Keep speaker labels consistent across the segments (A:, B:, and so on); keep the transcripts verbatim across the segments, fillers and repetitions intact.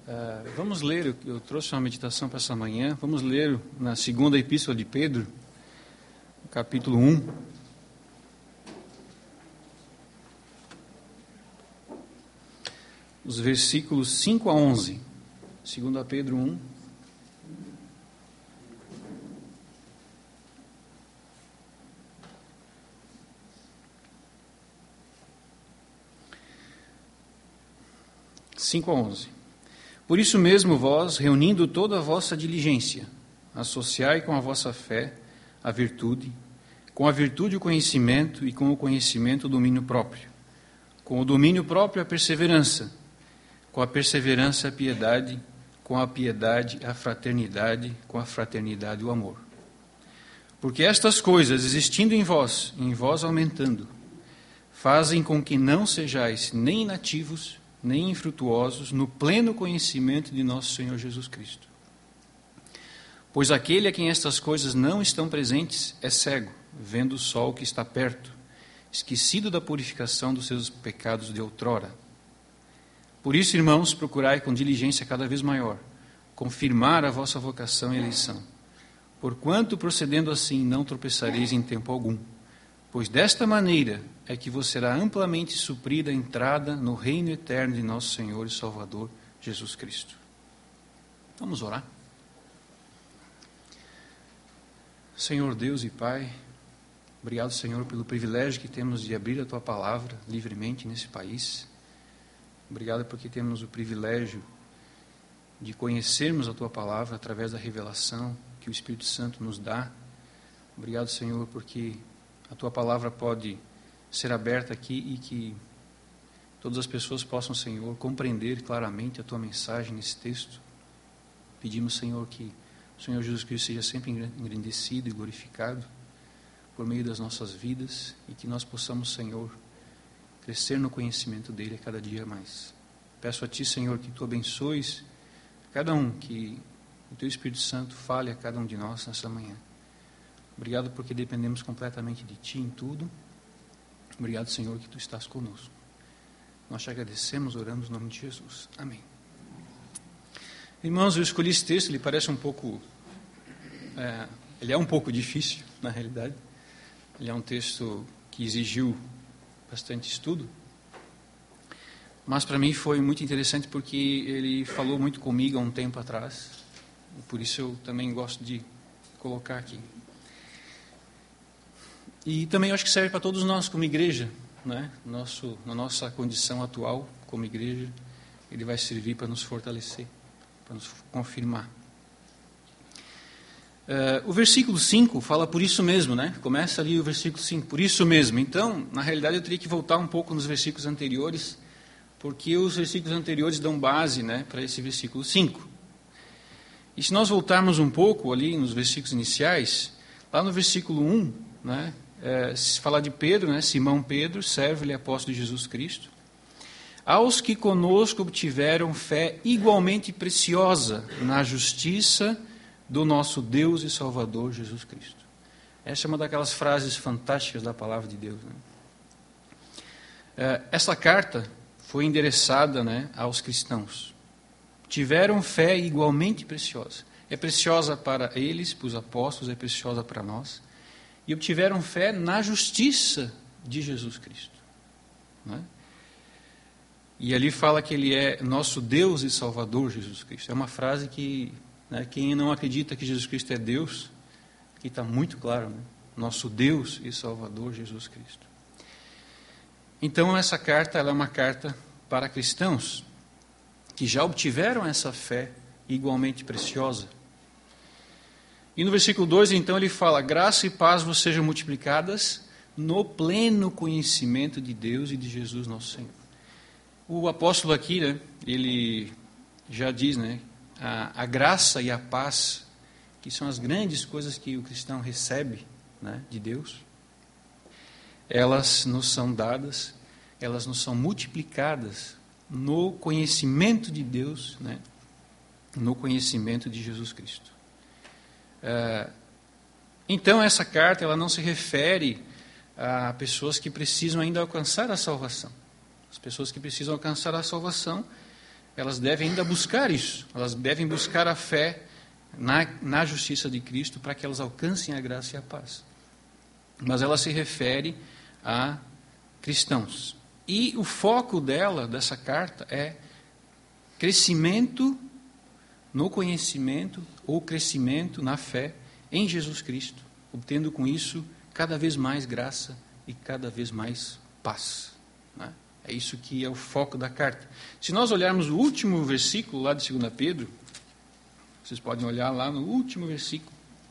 A: Uh, vamos ler, eu, eu trouxe uma meditação para essa manhã, vamos ler na segunda epístola de Pedro, capítulo um. Os versículos cinco a onze. segunda Pedro um. cinco a onze. Por isso mesmo vós, reunindo toda a vossa diligência, associai com a vossa fé a virtude, com a virtude o conhecimento e com o conhecimento o domínio próprio, com o domínio próprio a perseverança, com a perseverança a piedade, com a piedade a fraternidade, com a fraternidade o amor. Porque estas coisas, existindo em vós, em vós aumentando, fazem com que não sejais nem inativos, nem infrutuosos no pleno conhecimento de nosso Senhor Jesus Cristo. Pois aquele a quem estas coisas não estão presentes é cego, vendo o sol que está perto, esquecido da purificação dos seus pecados de outrora. Por isso, irmãos, procurai com diligência cada vez maior confirmar a vossa vocação e eleição, porquanto procedendo assim não tropeçareis em tempo algum, pois desta maneira é que vos será amplamente suprida a entrada no reino eterno de nosso Senhor e Salvador Jesus Cristo. Vamos orar. Senhor Deus e Pai, obrigado, Senhor, pelo privilégio que temos de abrir a Tua Palavra livremente nesse país. Obrigado porque temos o privilégio de conhecermos a Tua Palavra através da revelação que o Espírito Santo nos dá. Obrigado, Senhor, porque a Tua Palavra pode ser aberta aqui e que todas as pessoas possam, Senhor, compreender claramente a Tua mensagem nesse texto. Pedimos, Senhor, que o Senhor Jesus Cristo seja sempre engrandecido e glorificado por meio das nossas vidas e que nós possamos, Senhor, crescer no conhecimento dEle a cada dia mais. Peço a Ti, Senhor, que Tu abençoes cada um, que o Teu Espírito Santo fale a cada um de nós nessa manhã. Obrigado porque dependemos completamente de Ti em tudo. Obrigado, Senhor, que Tu estás conosco. Nós te agradecemos, oramos no nome de Jesus. Amém. Irmãos, eu escolhi esse texto, ele parece um pouco... É, ele é um pouco difícil, na realidade. Ele é um texto que exigiu bastante estudo. Mas para mim foi muito interessante porque ele falou muito comigo há um tempo atrás. E por isso eu também gosto de colocar aqui. E também eu acho que serve para todos nós como igreja, né? Nosso, na nossa condição atual como igreja, ele vai servir para nos fortalecer, para nos confirmar. Uh, o versículo cinco fala por isso mesmo, né? Começa ali o versículo cinco, por isso mesmo. Então, na realidade, eu teria que voltar um pouco nos versículos anteriores, porque os versículos anteriores dão base, né, para esse versículo cinco. E se nós voltarmos um pouco ali nos versículos iniciais, lá no versículo um, né? É, se falar de Pedro, né, Simão Pedro, servo e apóstolo de Jesus Cristo, aos que conosco obtiveram fé igualmente preciosa na justiça do nosso Deus e Salvador Jesus Cristo. Essa é uma daquelas frases fantásticas da palavra de Deus, né? É, essa carta foi endereçada, né, aos cristãos. Tiveram fé igualmente preciosa. É preciosa para eles, para os apóstolos, é preciosa para nós. E obtiveram fé na justiça de Jesus Cristo, né? E ali fala que Ele é nosso Deus e Salvador Jesus Cristo. É uma frase que, né, quem não acredita que Jesus Cristo é Deus, aqui está muito claro, né? Nosso Deus e Salvador Jesus Cristo. Então essa carta ela é uma carta para cristãos que já obtiveram essa fé igualmente preciosa. E no versículo dois, então, ele fala, graça e paz vos sejam multiplicadas no pleno conhecimento de Deus e de Jesus nosso Senhor. O apóstolo aqui, né, ele já diz, né, a, a graça e a paz, que são as grandes coisas que o cristão recebe, né, de Deus, elas nos são dadas, elas nos são multiplicadas no conhecimento de Deus, né, no conhecimento de Jesus Cristo. Uh, então essa carta ela não se refere a pessoas que precisam ainda alcançar a salvação. As pessoas que precisam alcançar a salvação elas devem ainda buscar isso. Elas devem buscar a fé na, na justiça de Cristo para que elas alcancem a graça e a paz. Mas ela se refere a cristãos. E o foco dela, dessa carta, é crescimento no conhecimento ou crescimento na fé em Jesus Cristo, obtendo com isso cada vez mais graça e cada vez mais paz. Né? É isso que é o foco da carta. Se nós olharmos o último versículo lá de Segunda Pedro, vocês podem olhar lá no último versículo,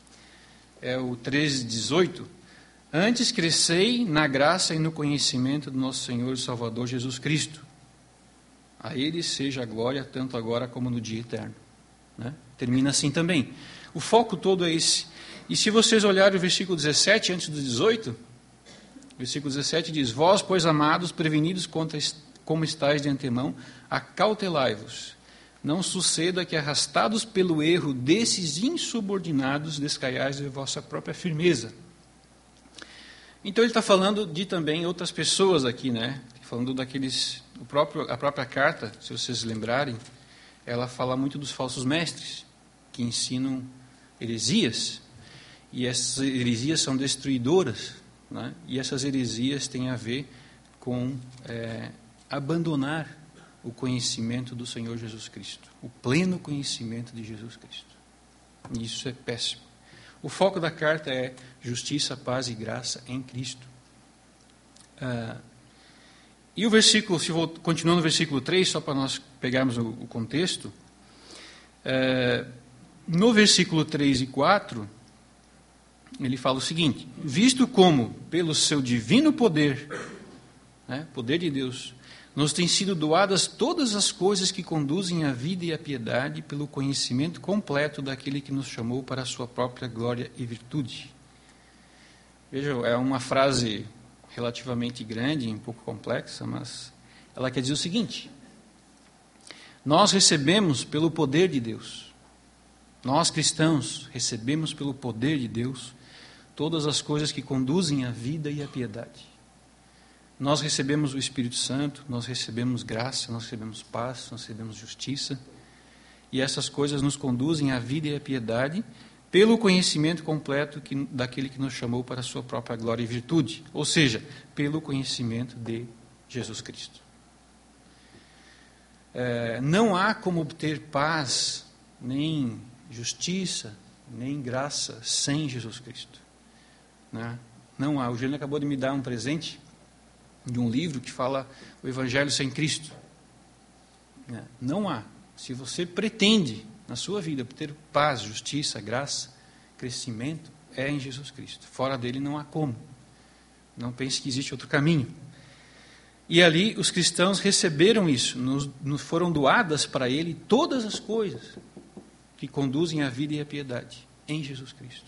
A: é o treze, dezoito. Antes crescei na graça e no conhecimento do nosso Senhor e Salvador Jesus Cristo. A Ele seja a glória, tanto agora como no dia eterno. Né? Termina assim também. O foco todo é esse. E se vocês olharem o versículo dezessete, antes do dezoito, o versículo dezessete diz: Vós, pois, amados, prevenidos contra, como estáis de antemão, acautelai-vos. Não suceda que, arrastados pelo erro desses insubordinados, descaiais de vossa própria firmeza. Então ele está falando de também outras pessoas aqui, né? Falando daqueles, o próprio, a própria carta, se vocês lembrarem, ela fala muito dos falsos mestres, que ensinam heresias, e essas heresias são destruidoras, né? E essas heresias têm a ver com é, abandonar o conhecimento do Senhor Jesus Cristo, o pleno conhecimento de Jesus Cristo. E isso é péssimo. O foco da carta é justiça, paz e graça em Cristo. Ah, e o versículo, se vou, continuando no versículo três, só para nós pegarmos o, o contexto, ah, no versículo três e quatro, ele fala o seguinte: visto como, pelo seu divino poder, né, poder de Deus, nos têm sido doadas todas as coisas que conduzem à vida e à piedade pelo conhecimento completo daquele que nos chamou para a sua própria glória e virtude. Vejam, é uma frase relativamente grande, um pouco complexa, mas ela quer dizer o seguinte: nós recebemos pelo poder de Deus, nós cristãos recebemos pelo poder de Deus todas as coisas que conduzem à vida e à piedade. Nós recebemos o Espírito Santo, nós recebemos graça, nós recebemos paz, nós recebemos justiça, e essas coisas nos conduzem à vida e à piedade pelo conhecimento completo que, daquele que nos chamou para a sua própria glória e virtude, ou seja, pelo conhecimento de Jesus Cristo. É, não há como obter paz, nem justiça, nem graça sem Jesus Cristo. Né? Não há. O Juliano acabou de me dar um presente de um livro que fala o Evangelho sem Cristo. Não há. Se você pretende na sua vida ter paz, justiça, graça, crescimento, é em Jesus Cristo. Fora dele não há como. Não pense que existe outro caminho. E ali os cristãos receberam isso, nos, nos foram doadas para ele todas as coisas que conduzem à vida e à piedade em Jesus Cristo.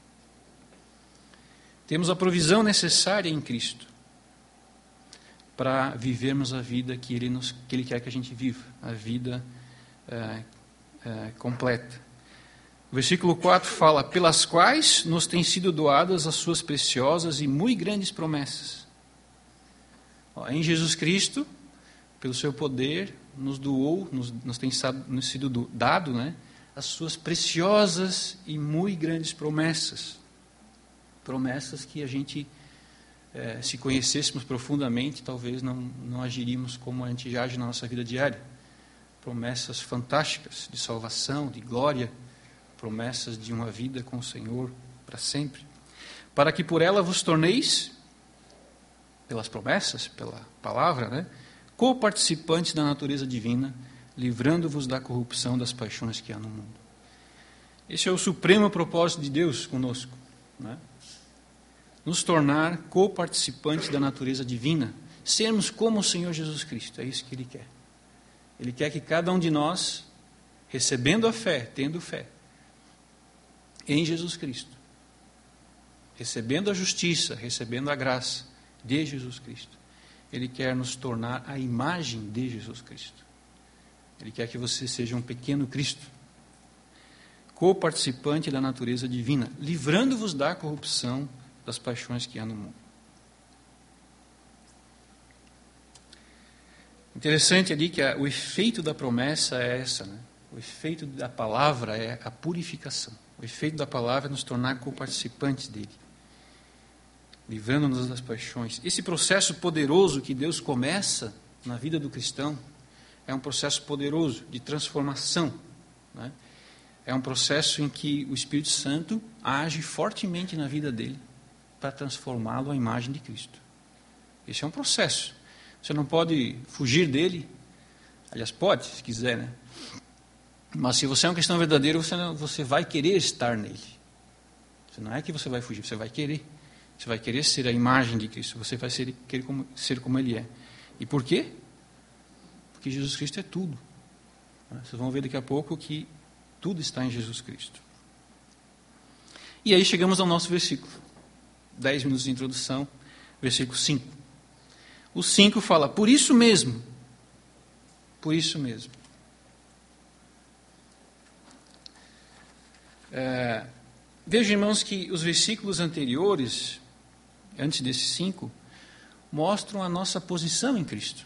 A: Temos a provisão necessária em Cristo para vivermos a vida que Ele, nos, que Ele quer que a gente viva, a vida é, é, completa. O versículo quatro fala: pelas quais nos têm sido doadas as suas preciosas e muito grandes promessas. Ó, em Jesus Cristo, pelo seu poder, nos doou, nos, nos tem nos sido do, dado, né, as suas preciosas e muito grandes promessas. Promessas que a gente... É, se conhecêssemos profundamente, talvez não, não agiríamos como a gente age na nossa vida diária. Promessas fantásticas de salvação, de glória, promessas de uma vida com o Senhor para sempre. Para que por ela vos torneis, pelas promessas, pela palavra, né, co-participantes da natureza divina, livrando-vos da corrupção das paixões que há no mundo. Esse é o supremo propósito de Deus conosco, né? Nos tornar co-participantes da natureza divina, sermos como o Senhor Jesus Cristo. É isso que Ele quer. Ele quer que cada um de nós, recebendo a fé, tendo fé em Jesus Cristo, recebendo a justiça, recebendo a graça de Jesus Cristo, Ele quer nos tornar a imagem de Jesus Cristo. Ele quer que você seja um pequeno Cristo, co-participante da natureza divina, livrando-vos da corrupção das paixões que há no mundo. Interessante ali que a, o efeito da promessa é essa, né? O efeito da palavra é a purificação. O efeito da palavra é nos tornar co-participantes dele, livrando-nos das paixões. Esse processo poderoso que Deus começa na vida do cristão é um processo poderoso de transformação, né? É um processo em que o Espírito Santo age fortemente na vida dele para transformá-lo à imagem de Cristo. Esse é um processo. Você não pode fugir dele. Aliás, pode, se quiser, né? Mas se você é um cristão verdadeiro, você, não, você vai querer estar nele. Você não é que você vai fugir, você vai querer. Você vai querer ser a imagem de Cristo. Você vai ser, querer como, ser como ele é. E por quê? Porque Jesus Cristo é tudo. Vocês vão ver daqui a pouco que tudo está em Jesus Cristo. E aí chegamos ao nosso versículo. Dez minutos de introdução, versículo cinco. O cinco fala, por isso mesmo. Por isso mesmo. É, veja, irmãos, que os versículos anteriores, antes desses cinco, mostram a nossa posição em Cristo.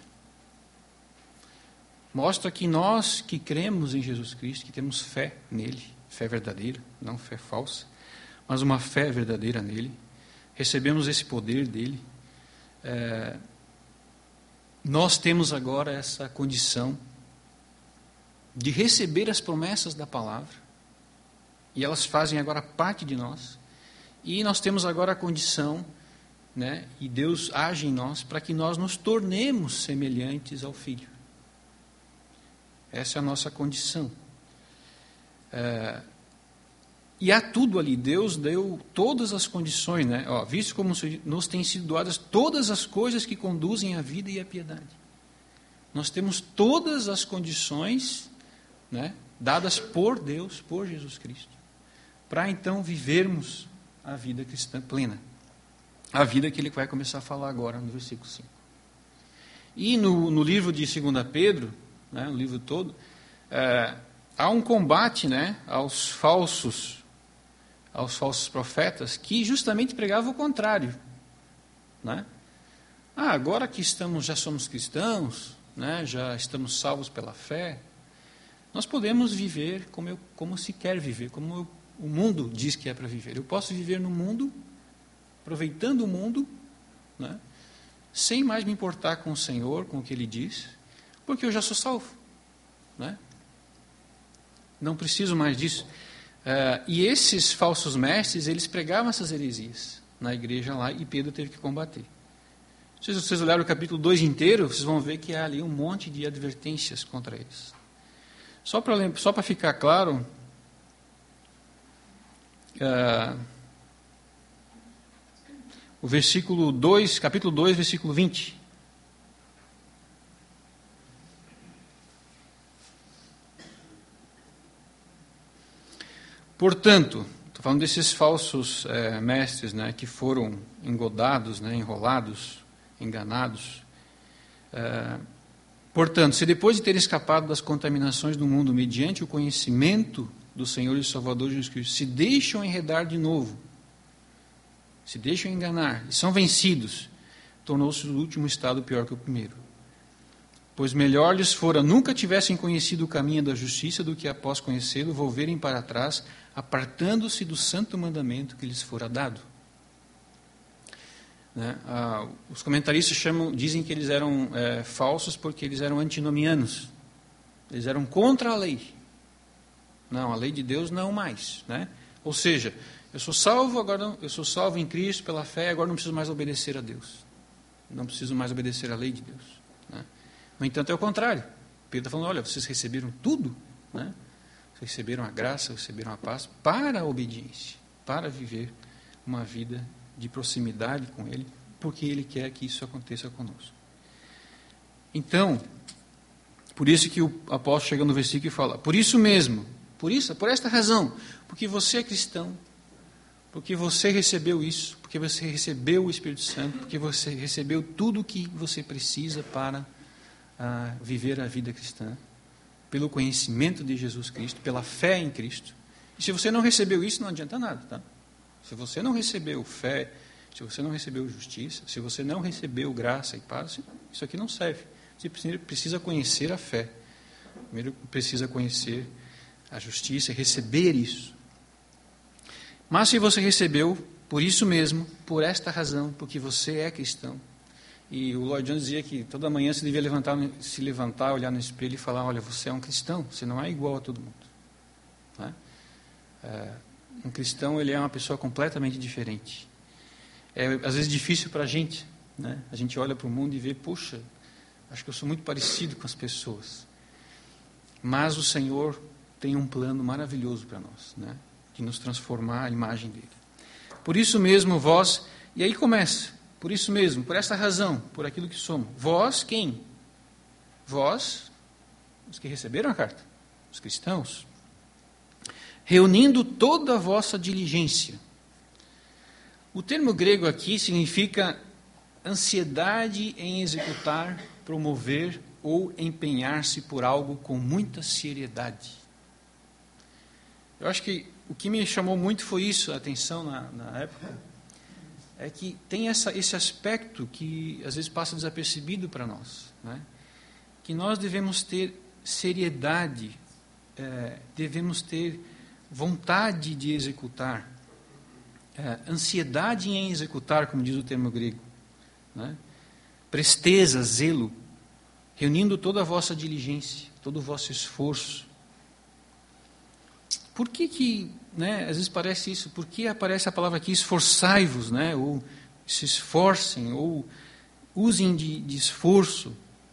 A: Mostra que nós que cremos em Jesus Cristo, que temos fé nele, fé verdadeira, não fé falsa, mas uma fé verdadeira nele, recebemos esse poder dele. É, nós temos agora essa condição de receber as promessas da palavra, e elas fazem agora parte de nós, e nós temos agora a condição, né, e Deus age em nós para que nós nos tornemos semelhantes ao Filho. Essa é a nossa condição. É, e há tudo ali. Deus deu todas as condições, né? Ó, visto como nos têm sido doadas todas as coisas que conduzem à vida e à piedade. Nós temos todas as condições, né, dadas por Deus, por Jesus Cristo, para então vivermos a vida cristã plena. A vida que ele vai começar a falar agora no versículo cinco. E no, no livro de Segunda Pedro, né, no livro todo, é, há um combate, né, aos falsos, aos falsos profetas, que justamente pregavam o contrário, né? Ah, agora que estamos, já somos cristãos, né, já estamos salvos pela fé, nós podemos viver como, eu, como se quer viver, como eu, o mundo diz que é para viver. Eu posso viver no mundo, aproveitando o mundo, né, sem mais me importar com o Senhor, com o que Ele diz, porque eu já sou salvo, né? Não preciso mais disso. Uh, e esses falsos mestres, eles pregavam essas heresias na igreja lá, e Pedro teve que combater. Se vocês olharem o capítulo dois inteiro, vocês vão ver que há ali um monte de advertências contra eles. Só para só para ficar claro, uh, o versículo dois, capítulo dois, versículo vinte. Portanto, estou falando desses falsos é, mestres, né, que foram engodados, né, enrolados, enganados. É, portanto, se depois de terem escapado das contaminações do mundo mediante o conhecimento do Senhor e Salvador Jesus Cristo, se deixam enredar de novo, se deixam enganar e são vencidos, tornou-se o último estado pior que o primeiro. Pois melhor lhes fora nunca tivessem conhecido o caminho da justiça do que após conhecê-lo volverem para trás, apartando-se do santo mandamento que lhes fora dado. Né? Ah, os comentaristas chamam, dizem que eles eram é, falsos porque eles eram antinomianos. Eles eram contra a lei. Não, a lei de Deus não mais. Né? Ou seja, eu sou salvo, agora eu sou salvo em Cristo pela fé, agora não preciso mais obedecer a Deus. Não preciso mais obedecer à lei de Deus. Né? No entanto, é o contrário. Pedro está falando, olha, vocês receberam tudo, né? Vocês receberam a graça, receberam a paz para a obediência, para viver uma vida de proximidade com Ele, porque Ele quer que isso aconteça conosco. Então, por isso que o apóstolo chega no versículo e fala, por isso mesmo, por isso, por esta razão, porque você é cristão, porque você recebeu isso, porque você recebeu o Espírito Santo, porque você recebeu tudo o que você precisa para a viver a vida cristã, pelo conhecimento de Jesus Cristo, pela fé em Cristo. E se você não recebeu isso, não adianta nada, tá? Se você não recebeu fé, se você não recebeu justiça, se você não recebeu graça e paz, isso aqui não serve. Você precisa conhecer a fé. Primeiro precisa conhecer a justiça e receber isso. Mas se você recebeu, por isso mesmo, por esta razão, porque você é cristão. E o Lloyd Jones dizia que toda manhã você devia levantar, se levantar, olhar no espelho e falar, olha, você é um cristão, você não é igual a todo mundo. Não é? É, um cristão, ele é uma pessoa completamente diferente. É, às vezes, difícil para a gente, né? A gente olha para o mundo e vê, puxa, acho que eu sou muito parecido com as pessoas. Mas o Senhor tem um plano maravilhoso para nós, né? De nos transformar à imagem dele. Por isso mesmo, vós, e aí começa, por isso mesmo, por esta razão, por aquilo que somos. Vós, quem? Vós, os que receberam a carta, os cristãos, reunindo toda a vossa diligência. O termo grego aqui significa ansiedade em executar, promover ou empenhar-se por algo com muita seriedade. Eu acho que o que me chamou muito foi isso, a atenção na, na época, é que tem essa, esse aspecto que às vezes passa desapercebido para nós, né? Que nós devemos ter seriedade, é, devemos ter vontade de executar, é, ansiedade em executar, como diz o termo grego, né? Presteza, zelo, reunindo toda a vossa diligência, todo o vosso esforço. Por que que, né, às vezes parece isso, por que aparece a palavra aqui, esforçai-vos, né, ou se esforcem, ou usem de, de esforço?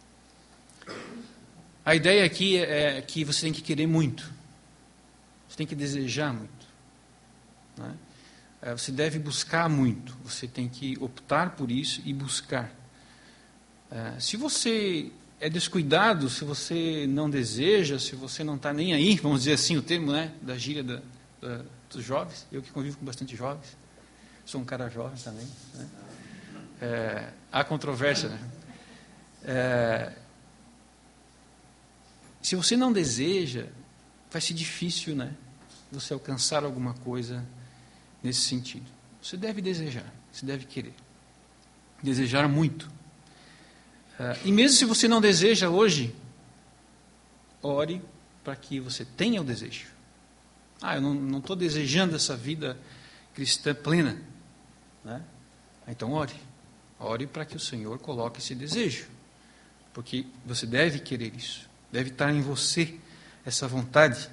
A: A ideia aqui é que você tem que querer muito, você tem que desejar muito, né? Você deve buscar muito, você tem que optar por isso e buscar. Se você é descuidado, se você não deseja, se você não está nem aí, vamos dizer assim, o termo, né, da gíria da, da, dos jovens, eu que convivo com bastante jovens, sou um cara jovem também, né? É, há controvérsia, né? É, se você não deseja, vai ser difícil, né, você alcançar alguma coisa nesse sentido. Você deve desejar, você deve querer, desejar muito. Uh, e mesmo se você não deseja hoje, ore para que você tenha o desejo. Ah, eu não estou desejando essa vida cristã plena, né? Então ore. Ore para que o Senhor coloque esse desejo. Porque você deve querer isso. Deve estar em você essa vontade.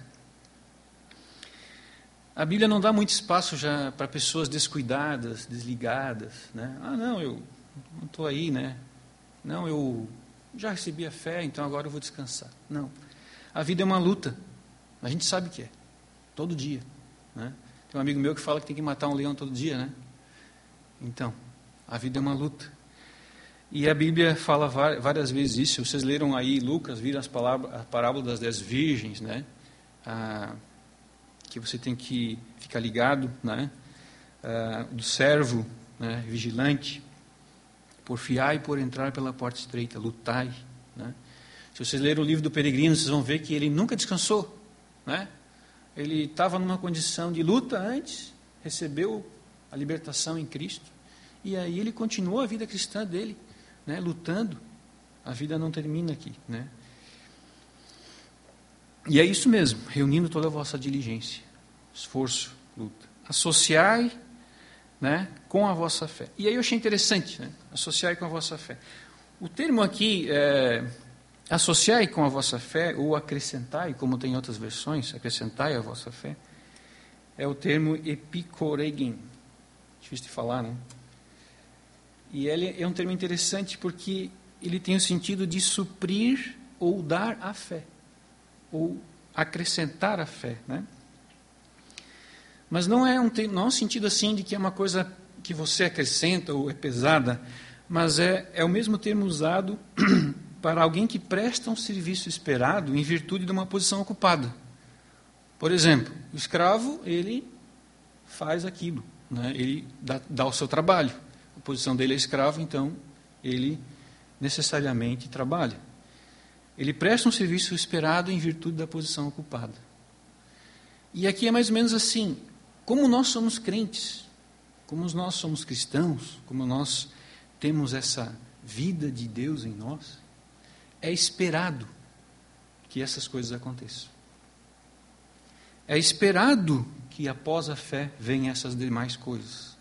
A: A Bíblia não dá muito espaço já para pessoas descuidadas, desligadas, né? Ah, não, eu não estou aí, né? Não, eu já recebi a fé, então agora eu vou descansar. Não. A vida é uma luta. A gente sabe que é. Todo dia, né? Tem um amigo meu que fala que tem que matar um leão todo dia, né? Então, a vida é uma luta. E a Bíblia fala várias vezes isso. Vocês leram aí Lucas, viram as palavras, a parábola das dez virgens, né? Ah, que você tem que ficar ligado, né? Ah, do servo, né, vigilante. Porfiai por entrar pela porta estreita, lutai, né? Se vocês lerem o livro do Peregrino, vocês vão ver que ele nunca descansou, né? Ele estava numa condição de luta antes, recebeu a libertação em Cristo, e aí ele continuou a vida cristã dele, né, lutando. A vida não termina aqui, né? E é isso mesmo, reunindo toda a vossa diligência, esforço, luta. Associai, né, com a vossa fé. E aí eu achei interessante, né, associai com a vossa fé. O termo aqui, é, associai com a vossa fé, ou acrescentai, como tem em outras versões, acrescentai a vossa fé, é o termo epikoregen. Difícil de falar, né? E ele é um termo interessante porque ele tem o sentido de suprir ou dar a fé, ou acrescentar a fé, né? Mas não é um, não é um sentido assim de que é uma coisa que você acrescenta ou é pesada, mas é, é o mesmo termo usado para alguém que presta um serviço esperado em virtude de uma posição ocupada. Por exemplo, o escravo, ele faz aquilo, né? Ele dá, dá o seu trabalho. A posição dele é escravo, então ele necessariamente trabalha. Ele presta um serviço esperado em virtude da posição ocupada. E aqui é mais ou menos assim, como nós somos crentes, como nós somos cristãos, como nós temos essa vida de Deus em nós, é esperado que essas coisas aconteçam. É esperado que após a fé venham essas demais coisas.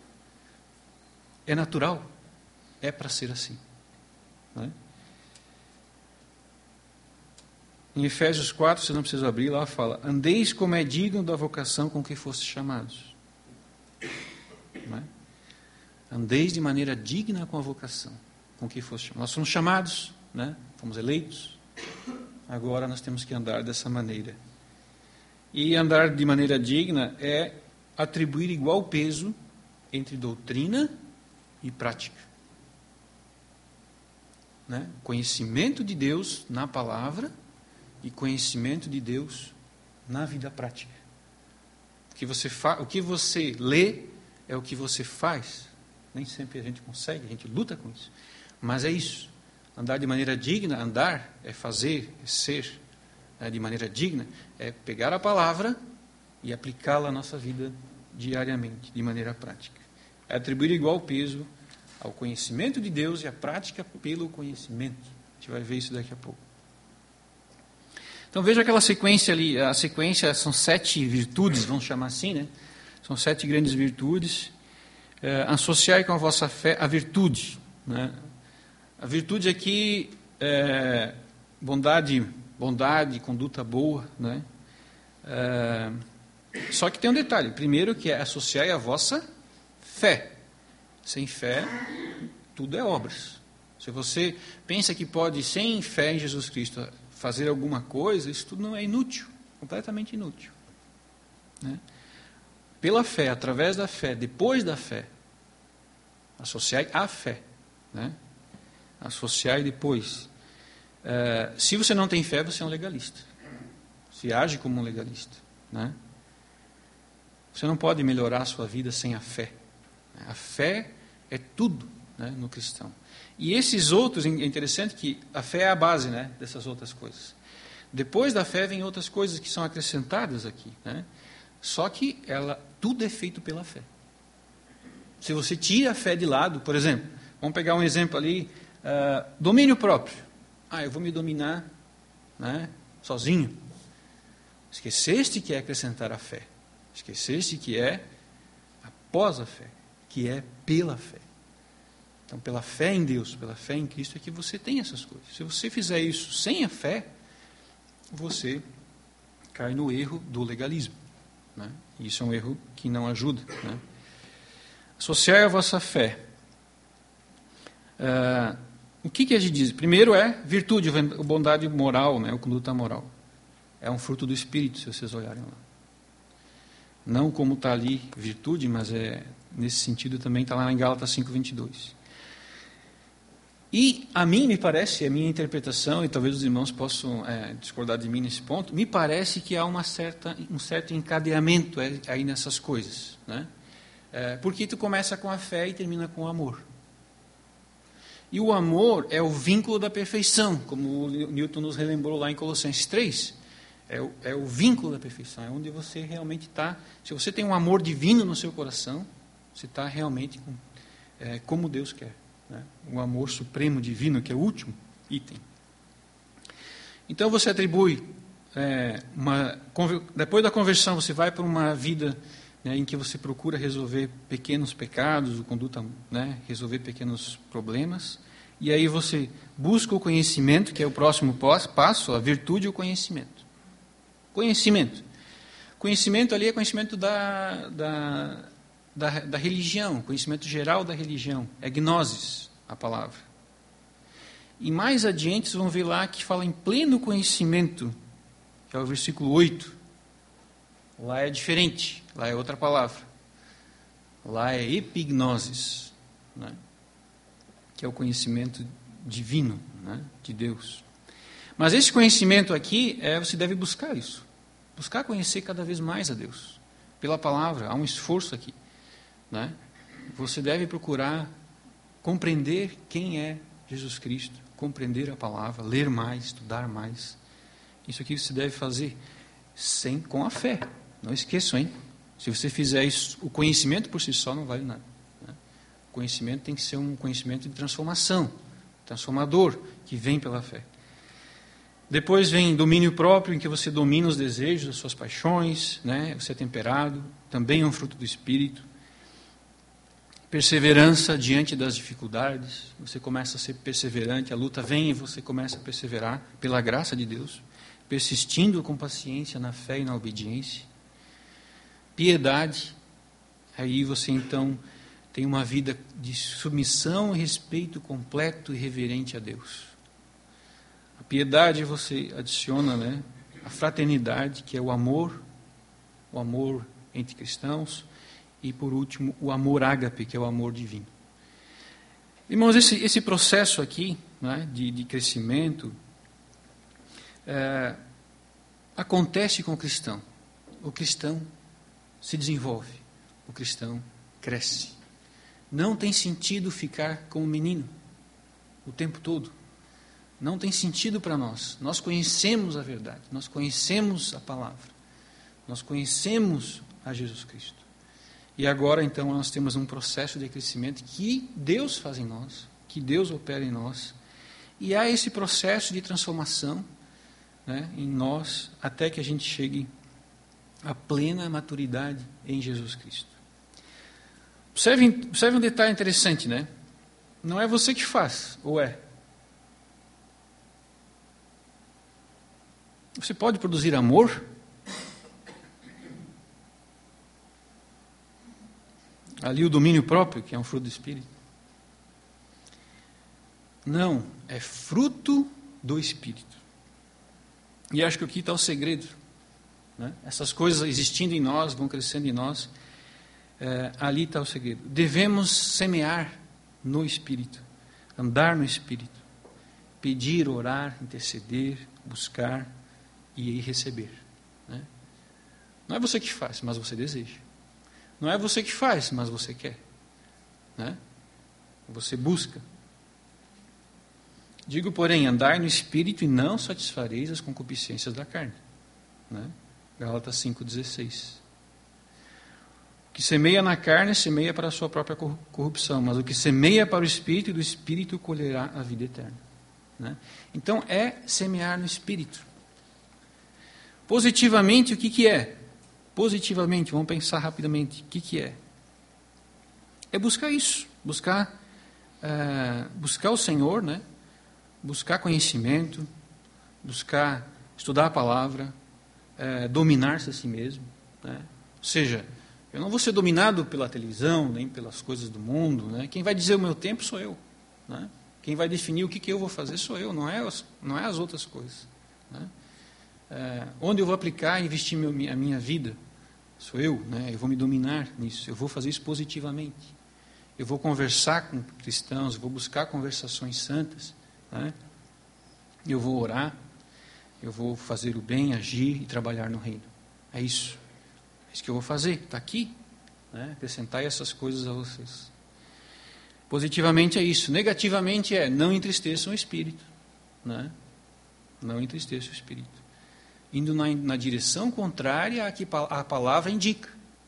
A: É natural, é para ser assim. Não é? Em Efésios quatro, você não precisa abrir, lá fala: andeis como é digno da vocação com que foste chamados. Não é? Andeis de maneira digna com a vocação com que foste chamados. Nós fomos chamados, né? Fomos eleitos. Agora nós temos que andar dessa maneira. E andar de maneira digna é atribuir igual peso entre doutrina e prática. Né? Conhecimento de Deus na palavra e conhecimento de Deus na vida prática. O que você, fa- o que você lê é o que você faz. Nem sempre a gente consegue, a gente luta com isso. Mas é isso. Andar de maneira digna, andar é fazer, é ser, né, de maneira digna, é pegar a palavra e aplicá-la à nossa vida diariamente, de maneira prática. É atribuir igual peso ao conhecimento de Deus e à prática pelo conhecimento. A gente vai ver isso daqui a pouco. Então veja aquela sequência ali, a sequência são sete virtudes, vamos chamar assim, né? São sete grandes virtudes. É, associai com a vossa fé a virtude, né? A virtude aqui é bondade, bondade, conduta boa, né? É, só que tem um detalhe, primeiro que é associai a vossa fé. Sem fé, tudo é obras. Se você pensa que pode, sem fé em Jesus Cristo, fazer alguma coisa, isso tudo não é inútil, completamente inútil. Né? Pela fé, através da fé, depois da fé, associai a fé. Né? Associai depois. É, se você não tem fé, você é um legalista. Você age como um legalista. Né? Você não pode melhorar a sua vida sem a fé. A fé é tudo, né, no cristão. E esses outros, é interessante que a fé é a base, né, dessas outras coisas. Depois da fé vem outras coisas que são acrescentadas aqui. Né? Só que ela, tudo é feito pela fé. Se você tira a fé de lado, por exemplo, vamos pegar um exemplo ali, uh, domínio próprio. Ah, eu vou me dominar, né, sozinho. Esqueceste que é acrescentar a fé. Esqueceste que é após a fé, que é pela fé. Então, pela fé em Deus, pela fé em Cristo, é que você tem essas coisas. Se você fizer isso sem a fé, você cai no erro do legalismo. Né? E isso é um erro que não ajuda. Né? Associar a vossa fé. Uh, o que, que a gente diz? Primeiro é virtude, bondade moral, né? Ou conduta moral. É um fruto do Espírito, se vocês olharem lá. Não como está ali virtude, mas é nesse sentido também está lá em Gálatas cinco, vinte e dois. E a mim me parece, a minha interpretação, e talvez os irmãos possam é, discordar de mim nesse ponto, me parece que há uma certa, um certo encadeamento aí nessas coisas. Né? É, porque tu começa com a fé e termina com o amor. E o amor é o vínculo da perfeição, como o Newton nos relembrou lá em Colossenses três. É o, é o vínculo da perfeição, é onde você realmente está. Se você tem um amor divino no seu coração, você está realmente com, é, como Deus quer. Né? O amor supremo divino, que é o último item. Então você atribui, é, uma, depois da conversão, você vai para uma vida, né, em que você procura resolver pequenos pecados, conduta, né, resolver pequenos problemas, e aí você busca o conhecimento, que é o próximo passo, a virtude e o conhecimento. Conhecimento. Conhecimento ali é conhecimento da, da, da, da religião, conhecimento geral da religião. É gnosis, a palavra. E mais adiante, vocês vão ver lá que fala em pleno conhecimento, que é o versículo oito. Lá é diferente, lá é outra palavra. Lá é epignosis, né? Que é o conhecimento divino, né, de Deus. Mas esse conhecimento aqui, é, você deve buscar isso. Buscar conhecer cada vez mais a Deus. Pela palavra, há um esforço aqui. Né? Você deve procurar compreender quem é Jesus Cristo, compreender a palavra, ler mais, estudar mais. Isso aqui você deve fazer sem, com a fé. Não esqueçam, hein? Se você fizer isso, o conhecimento por si só não vale nada. Né? O conhecimento tem que ser um conhecimento de transformação, transformador, que vem pela fé. Depois vem domínio próprio, em que você domina os desejos, as suas paixões, né? Você é temperado, também é um fruto do Espírito. Perseverança diante das dificuldades, você começa a ser perseverante, a luta vem e você começa a perseverar pela graça de Deus, persistindo com paciência na fé e na obediência. Piedade, aí você então tem uma vida de submissão e respeito completo e reverente a Deus. A piedade você adiciona, né, a fraternidade, que é o amor, o amor entre cristãos, e por último o amor ágape, que é o amor divino. Irmãos, esse, esse processo aqui, né, de, de crescimento é, acontece com o cristão. O cristão se desenvolve, o cristão cresce. Não tem sentido ficar como menino o tempo todo. Não tem sentido para nós. Nós conhecemos a verdade, nós conhecemos a palavra, nós conhecemos a Jesus Cristo. E agora, então, nós temos um processo de crescimento que Deus faz em nós, que Deus opera em nós. E há esse processo de transformação, né, em nós, até que a gente chegue à plena maturidade em Jesus Cristo. Observe, observe um detalhe interessante, né? Não é você que faz, ou é? Você pode produzir amor? Ali o domínio próprio, que é um fruto do Espírito. Não, é fruto do Espírito. E acho que aqui está o segredo, né? Essas coisas existindo em nós, vão crescendo em nós, é, ali está o segredo. Devemos semear no Espírito, andar no Espírito, pedir, orar, interceder, buscar e receber, né? Não é você que faz, mas você deseja. Não é você que faz, mas você quer, né? Você busca. Digo, porém, andai no Espírito e não satisfareis as concupiscências da carne, né? Gálatas cinco, dezesseis. O que semeia na carne, semeia para a sua própria corrupção, mas o que semeia para o Espírito, e do Espírito colherá a vida eterna, né? Então, é semear no Espírito. Positivamente, o que, que é? Positivamente, vamos pensar rapidamente, o que, que é? É buscar isso, buscar, é, buscar o Senhor, né? Buscar conhecimento, buscar estudar a palavra, é, dominar-se a si mesmo, né? Ou seja, eu não vou ser dominado pela televisão, nem pelas coisas do mundo, né? Quem vai dizer o meu tempo sou eu, né? Quem vai definir o que, que eu vou fazer sou eu, não é, não é as outras coisas, né? É, onde eu vou aplicar e investir meu, a minha vida, sou eu, né? Eu vou me dominar nisso, eu vou fazer isso positivamente. Eu vou conversar com cristãos, eu vou buscar conversações santas, né? Eu vou orar, eu vou fazer o bem, agir e trabalhar no reino. É isso. É isso que eu vou fazer, está aqui, né? Acrescentar essas coisas a vocês. Positivamente é isso. Negativamente é, não entristeçam o Espírito, né? Não entristeçam o Espírito. Indo na, na direção contrária à que a palavra indica.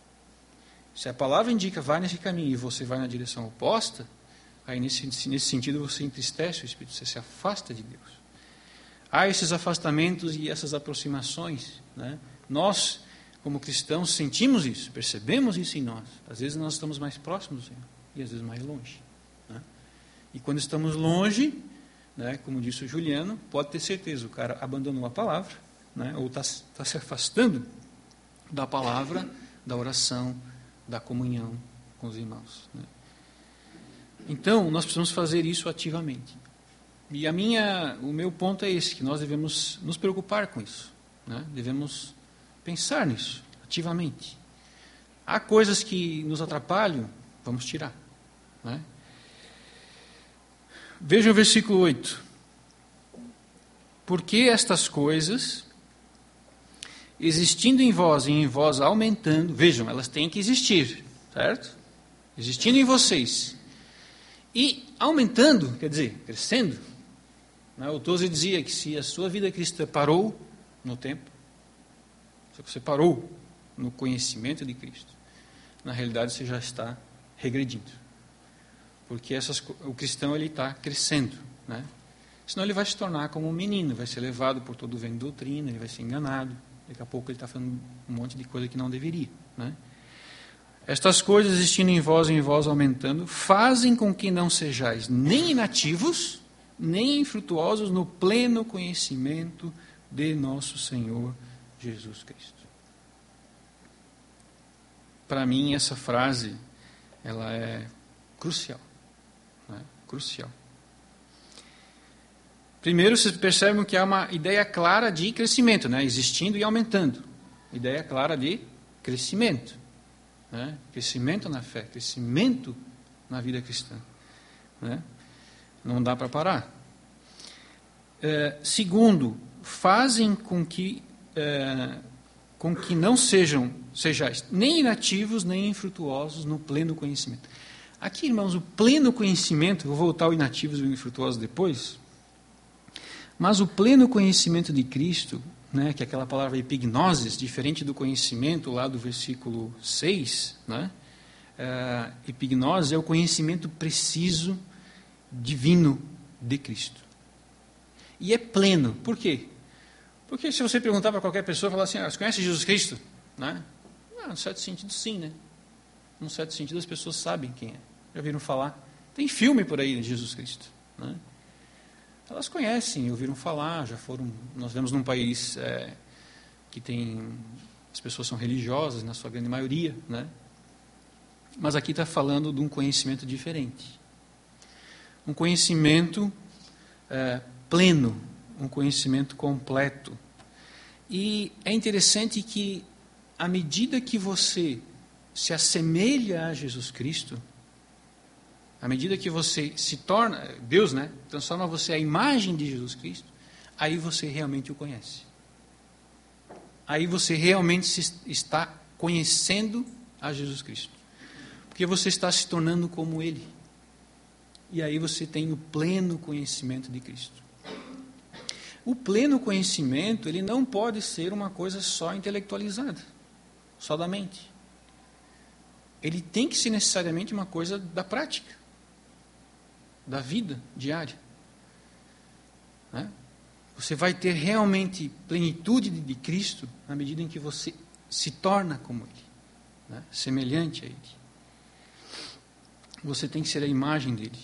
A: Se a palavra indica, vai nesse caminho, e você vai na direção oposta, aí nesse, nesse sentido você entristece o Espírito, você se afasta de Deus. Há esses afastamentos e essas aproximações, né? Nós, como cristãos, sentimos isso, percebemos isso em nós. Às vezes nós estamos mais próximos do Senhor, e às vezes mais longe, né? E quando estamos longe, né, como disse o Juliano, pode ter certeza, o cara abandonou a palavra, né, ou está tá se afastando da palavra, da oração, da comunhão com os irmãos, né? Então, nós precisamos fazer isso ativamente. E a minha, o meu ponto é esse, que nós devemos nos preocupar com isso, né? Devemos pensar nisso, ativamente. Há coisas que nos atrapalham, vamos tirar, né? Veja o versículo oito. Porque estas coisas, existindo em vós e em vós aumentando, vejam, elas têm que existir, certo? Existindo em vocês e aumentando, quer dizer, crescendo, né? O Tozer dizia que se a sua vida cristã parou no tempo, se você parou no conhecimento de Cristo, na realidade você já está regredindo, porque essas, o cristão ele está crescendo, né? Senão ele vai se tornar como um menino, vai ser levado por todo o vento de doutrina, ele vai ser enganado. Daqui a pouco ele está falando um monte de coisa que não deveria. Né? Estas coisas, existindo em vós e em vós aumentando, fazem com que não sejais nem inativos, nem infrutuosos no pleno conhecimento de nosso Senhor Jesus Cristo. Para mim, essa frase, ela é crucial. Né? Crucial. Primeiro, vocês percebem que há uma ideia clara de crescimento, né? Existindo e aumentando. Ideia clara de crescimento. Né? Crescimento na fé, crescimento na vida cristã. Né? Não dá para parar. É, segundo, fazem com que, é, com que não sejam, sejais nem inativos, nem infrutuosos no pleno conhecimento. Aqui, irmãos, o pleno conhecimento, vou voltar ao inativos e infrutuosos depois, mas o pleno conhecimento de Cristo, né, que é aquela palavra epignosis, diferente do conhecimento lá do versículo seis, né, é, epignosis é o conhecimento preciso, divino de Cristo. E é pleno. Por quê? Porque se você perguntar para qualquer pessoa, falar assim, ah, você conhece Jesus Cristo? Né? Ah, no certo sentido, sim, né? Num certo sentido, as pessoas sabem quem é. Já viram falar? Tem filme por aí de Jesus Cristo. Né? Elas conhecem, ouviram falar, já foram... Nós vivemos num país é, que tem... As pessoas são religiosas, na sua grande maioria, né? Mas aqui está falando de um conhecimento diferente. Um conhecimento é, pleno, um conhecimento completo. E é interessante que, à medida que você se assemelha a Jesus Cristo, à medida que você se torna, Deus, né, transforma você à imagem de Jesus Cristo, aí você realmente o conhece. Aí você realmente se está conhecendo a Jesus Cristo. Porque você está se tornando como Ele. E aí você tem o pleno conhecimento de Cristo. O pleno conhecimento, ele não pode ser uma coisa só intelectualizada, só da mente. Ele tem que ser necessariamente uma coisa da prática, da vida diária. Né? Você vai ter realmente plenitude de Cristo na medida em que você se torna como Ele, né? Semelhante a Ele. Você tem que ser a imagem dele.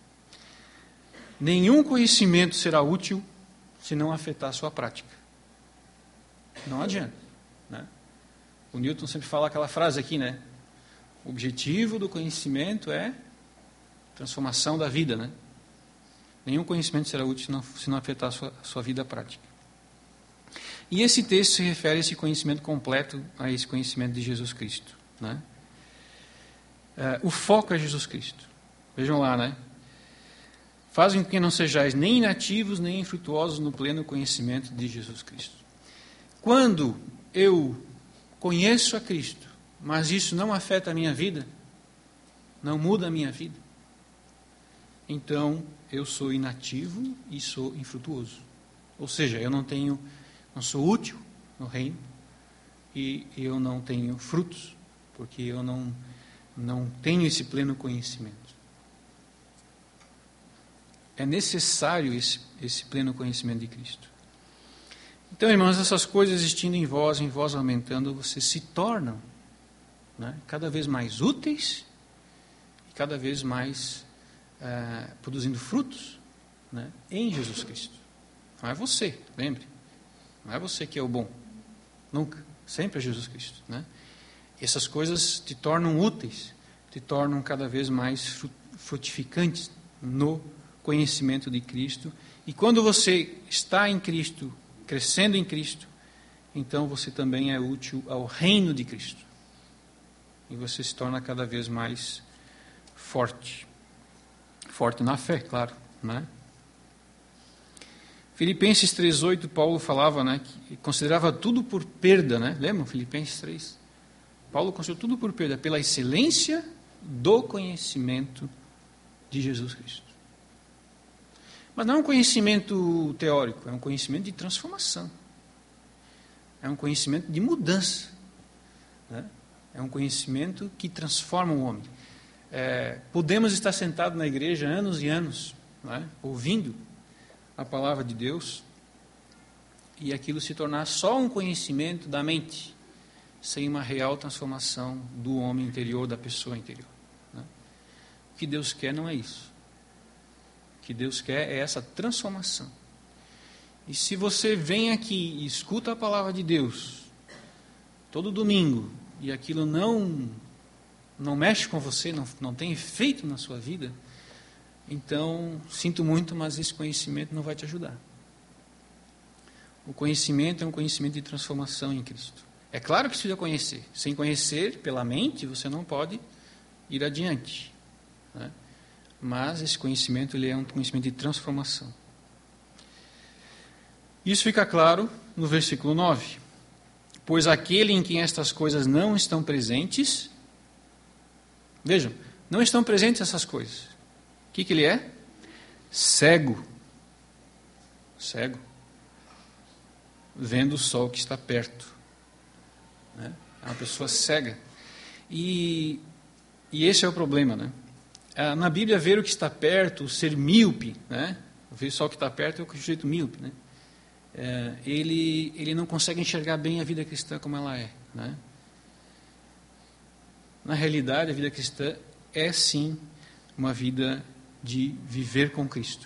A: Nenhum conhecimento será útil se não afetar a sua prática. Não adianta. Né? O Newton sempre fala aquela frase aqui, né? O objetivo do conhecimento é transformação da vida, né? Nenhum conhecimento será útil se não, se não afetar a sua, a sua vida prática. E esse texto se refere a esse conhecimento completo, a esse conhecimento de Jesus Cristo. Né? É, o foco é Jesus Cristo. Vejam lá, né? Fazem com que não sejais nem inativos, nem infrutuosos no pleno conhecimento de Jesus Cristo. Quando eu conheço a Cristo, mas isso não afeta a minha vida, não muda a minha vida, então eu sou inativo e sou infrutuoso. Ou seja, eu não tenho, não sou útil no reino e eu não tenho frutos, porque eu não, não tenho esse pleno conhecimento. É necessário esse, esse pleno conhecimento de Cristo. Então, irmãos, essas coisas existindo em vós, em vós aumentando, vocês se tornam, né, cada vez mais úteis e cada vez mais uh, produzindo frutos, né, em Jesus Cristo. Não é você, lembre. Não é você que é o bom. Nunca. Sempre é Jesus Cristo. Né? Essas coisas te tornam úteis, te tornam cada vez mais frutificantes no conhecimento de Cristo. E quando você está em Cristo, crescendo em Cristo, então você também é útil ao reino de Cristo. E você se torna cada vez mais forte. Forte na fé, claro. Né? Filipenses três, oito, Paulo falava, né, que considerava tudo por perda. Né? Lembram Filipenses três? Paulo considerou tudo por perda, pela excelência do conhecimento de Jesus Cristo. Mas não é um conhecimento teórico, é um conhecimento de transformação. É um conhecimento de mudança. Né? É um conhecimento que transforma o homem. É, podemos estar sentados na igreja anos e anos, né, ouvindo a palavra de Deus e aquilo se tornar só um conhecimento da mente, sem uma real transformação do homem interior, da pessoa interior. Né? O que Deus quer não é isso. O que Deus quer é essa transformação. E se você vem aqui e escuta a palavra de Deus todo domingo e aquilo não, não mexe com você, não, não tem efeito na sua vida, então, sinto muito, mas esse conhecimento não vai te ajudar. O conhecimento é um conhecimento de transformação em Cristo. É claro que precisa conhecer. Sem conhecer pela mente, você não pode ir adiante. Né? Mas esse conhecimento ele é um conhecimento de transformação. Isso fica claro no versículo nove. Pois aquele em quem estas coisas não estão presentes, vejam, não estão presentes essas coisas. O que, que ele é? Cego. Cego. Vendo o sol que está perto. Né? É uma pessoa cega. E, e esse é o problema. Né? Na Bíblia, ver o que está perto, ser míope, né? Ver o sol que está perto é o sujeito míope. Né? É, ele, ele não consegue enxergar bem a vida cristã como ela é. Né? Na realidade, a vida cristã é sim uma vida de viver com Cristo.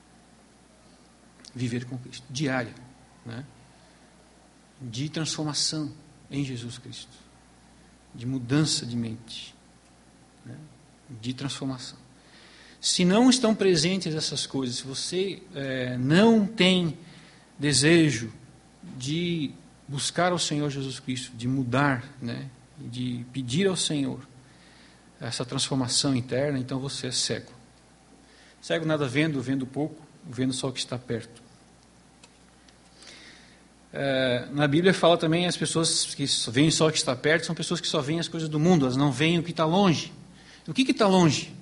A: Viver com Cristo, diária, né? De transformação em Jesus Cristo, de mudança de mente, né? De transformação. Se não estão presentes essas coisas, se você é, não tem desejo de buscar ao Senhor Jesus Cristo, de mudar, né? De pedir ao Senhor essa transformação interna, então você é cego. Cego nada vendo, vendo pouco, vendo só o que está perto. É, na Bíblia fala também as pessoas que só veem só o que está perto, são pessoas que só veem as coisas do mundo, elas não veem o que está longe. O que está longe?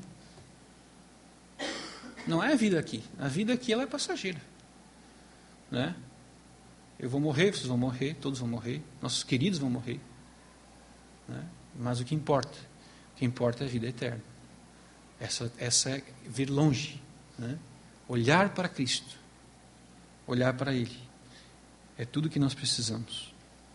A: Não é a vida aqui. A vida aqui ela é passageira. Né? Eu vou morrer, vocês vão morrer, todos vão morrer, nossos queridos vão morrer. Né? Mas o que importa? O que importa é a vida eterna. Essa, essa é ver longe, né? Olhar para Cristo, olhar para Ele. É tudo que nós precisamos.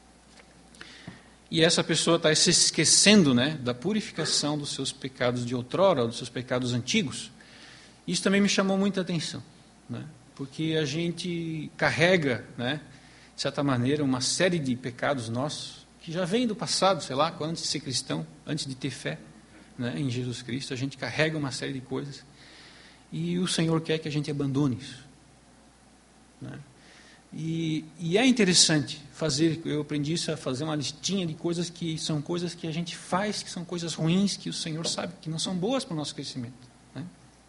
A: E essa pessoa está se esquecendo, né, da purificação dos seus pecados de outrora, dos seus pecados antigos. Isso também me chamou muita atenção, né? Porque a gente carrega, né, de certa maneira, uma série de pecados nossos que já vem do passado, sei lá, antes de ser cristão, antes de ter fé, né, em Jesus Cristo, a gente carrega uma série de coisas e o Senhor quer que a gente abandone isso. Né? E, e é interessante fazer, eu aprendi isso, a fazer uma listinha de coisas que são coisas que a gente faz, que são coisas ruins, que o Senhor sabe que não são boas para o nosso crescimento. Né?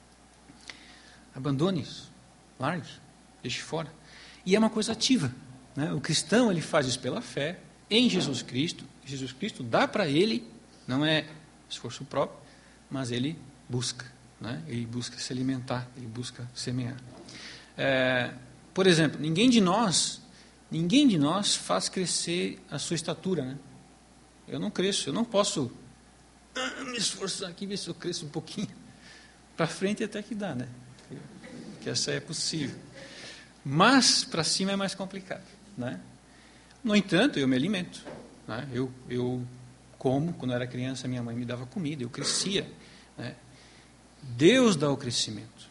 A: Abandone isso, largue, deixe fora. E é uma coisa ativa. Né? O cristão ele faz isso pela fé em Jesus Cristo. Jesus Cristo dá para ele, não é esforço próprio, mas ele busca, né? Ele busca se alimentar, ele busca semear. É, por exemplo, ninguém de nós, ninguém de nós faz crescer a sua estatura, né? Eu não cresço, eu não posso ah, me esforçar aqui, ver se eu cresço um pouquinho. Para frente até que dá, né? Que essa é possível. Mas para cima é mais complicado, né? No entanto, eu me alimento, né? Eu, eu como, quando eu era criança, minha mãe me dava comida, eu crescia. Né? Deus dá o crescimento.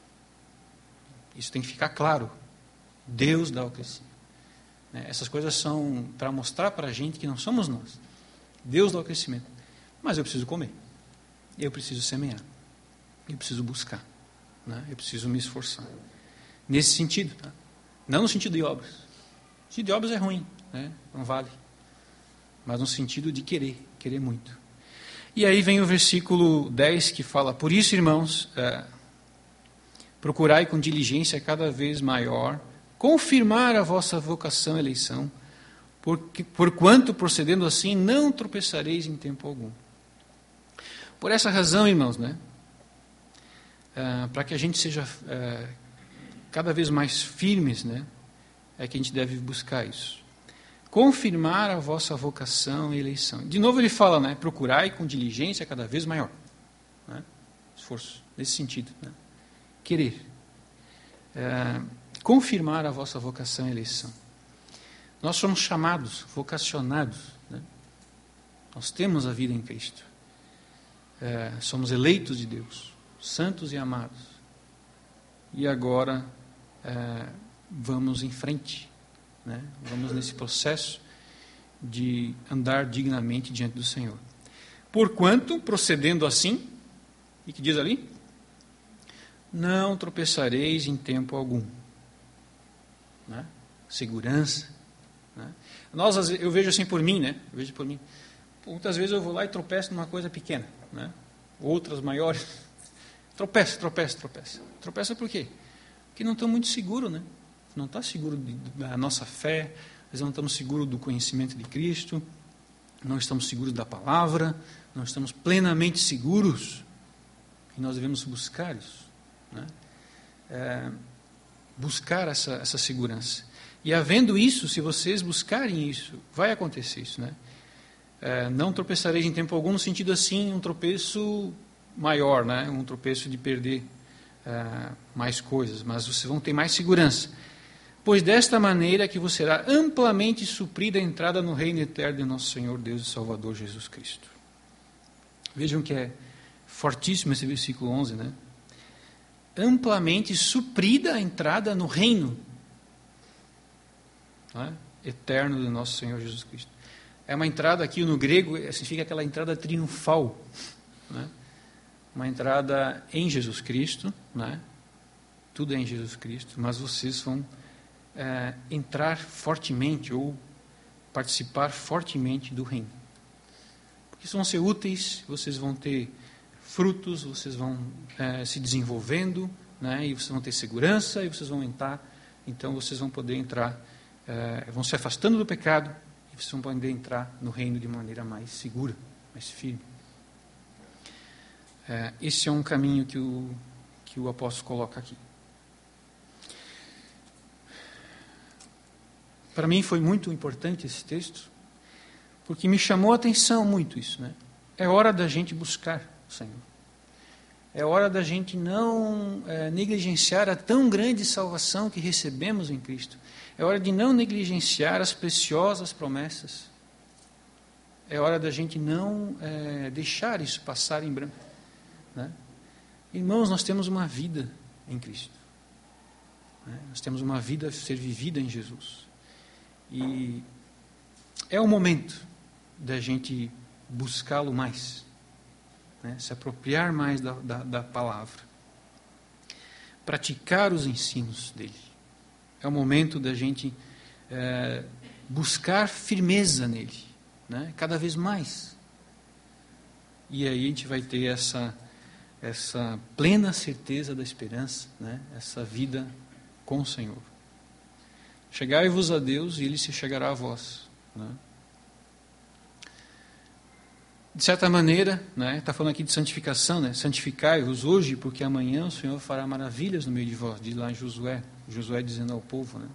A: Isso tem que ficar claro. Deus dá o crescimento. Né? Essas coisas são para mostrar para a gente que não somos nós. Deus dá o crescimento. Mas eu preciso comer. Eu preciso semear. Eu preciso buscar. Né? Eu preciso me esforçar. Nesse sentido. Tá? Não no sentido de obras. O sentido de obras é ruim. Né? Não vale. Mas no sentido de querer, querer muito. E aí vem o versículo dez que fala: por isso, irmãos, é, procurai com diligência cada vez maior confirmar a vossa vocação e eleição, porque, porquanto procedendo assim não tropeçareis em tempo algum. Por essa razão, irmãos, né, é, para que a gente seja é, cada vez mais firmes, né, é que a gente deve buscar isso. Confirmar a vossa vocação e eleição. De novo ele fala, né? Procurai com diligência cada vez maior. Né? Esforço, nesse sentido. Né? Querer. é, confirmar a vossa vocação e eleição. Nós somos chamados, vocacionados, né? Nós temos a vida em Cristo. É, somos eleitos de Deus, santos e amados. E agora é, vamos em frente, né? Vamos nesse processo de andar dignamente diante do Senhor. Porquanto, procedendo assim, e que diz ali? Não tropeçareis em tempo algum. Né? Segurança. Né? Nós, eu vejo assim por mim, né? Eu vejo por mim. Muitas vezes eu vou lá e tropeço numa coisa pequena, né? Outras maiores. Tropeça, tropeça, tropeça. Tropeça por quê? Porque não estou muito seguro, né? Não está seguro de, da nossa fé, nós não estamos seguros do conhecimento de Cristo, não estamos seguros da palavra, não estamos plenamente seguros. E nós devemos buscar isso, né? É, buscar essa, essa segurança. E havendo isso, se vocês buscarem isso, vai acontecer isso, né? É, não tropeçareis em tempo algum, no sentido assim, um tropeço maior, né? Um tropeço de perder é, mais coisas, mas vocês vão ter mais segurança. Pois desta maneira que vos será amplamente suprida a entrada no reino eterno de nosso Senhor Deus e Salvador Jesus Cristo. Vejam que é fortíssimo esse versículo onze, né? Amplamente suprida a entrada no reino, né, eterno do nosso Senhor Jesus Cristo. É uma entrada aqui no grego, significa aquela entrada triunfal, né? Uma entrada em Jesus Cristo, né? Tudo é em Jesus Cristo, mas vocês vão é, entrar fortemente ou participar fortemente do reino. Porque vão ser úteis, vocês vão ter frutos, vocês vão é, se desenvolvendo, né? E vocês vão ter segurança, e vocês vão entrar, então vocês vão poder entrar, é, vão se afastando do pecado, e vocês vão poder entrar no reino de maneira mais segura, mais firme. É, esse é um caminho que o, que o apóstolo coloca aqui. Para mim foi muito importante esse texto, porque me chamou a atenção muito isso, né? É hora da gente buscar o Senhor. É hora da gente não é, negligenciar a tão grande salvação que recebemos em Cristo. É hora de não negligenciar as preciosas promessas. É hora da gente não é, deixar isso passar em branco, né? Irmãos, nós temos uma vida em Cristo, né? Nós temos uma vida a ser vivida em Jesus. E é o momento da gente buscá-lo mais, né? Se apropriar mais da, da, da palavra, praticar os ensinos dele. É o momento da gente é, buscar firmeza nele, né? Cada vez mais. E aí a gente vai ter essa, essa plena certeza da esperança, né? Essa vida com o Senhor. Chegai-vos a Deus e Ele se chegará a vós, né? De certa maneira, né, está falando aqui de santificação, né? Santificai-vos hoje, porque amanhã o Senhor fará maravilhas no meio de vós, diz lá em Josué, Josué dizendo ao povo, né?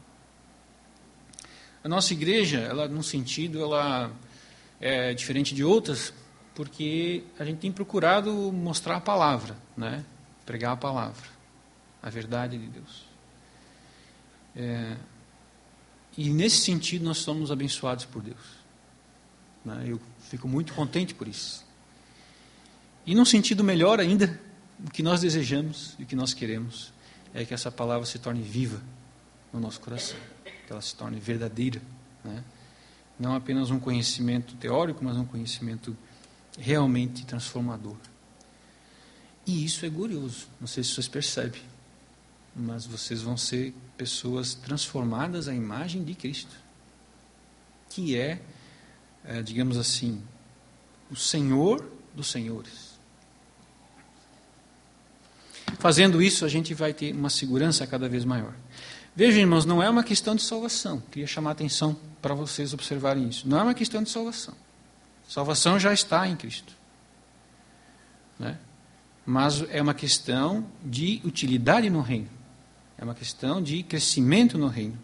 A: A nossa igreja, ela, num sentido, ela é diferente de outras, porque a gente tem procurado mostrar a palavra, né? Pregar a palavra, a verdade de Deus. É, e nesse sentido nós somos abençoados por Deus, né? Eu fico muito contente por isso. E num sentido melhor ainda, o que nós desejamos e o que nós queremos é que essa palavra se torne viva no nosso coração, que ela se torne verdadeira, né? Não apenas um conhecimento teórico, mas um conhecimento realmente transformador. E isso é glorioso, não sei se vocês percebem, mas vocês vão ser pessoas transformadas à imagem de Cristo, que é, é digamos assim, o Senhor dos senhores. Fazendo isso, a gente vai ter uma segurança cada vez maior. Vejam, irmãos, não é uma questão de salvação. Queria chamar a atenção para vocês observarem isso. Não é uma questão de salvação. Salvação já está em Cristo, né? Mas é uma questão de utilidade no reino. É uma questão de crescimento no reino.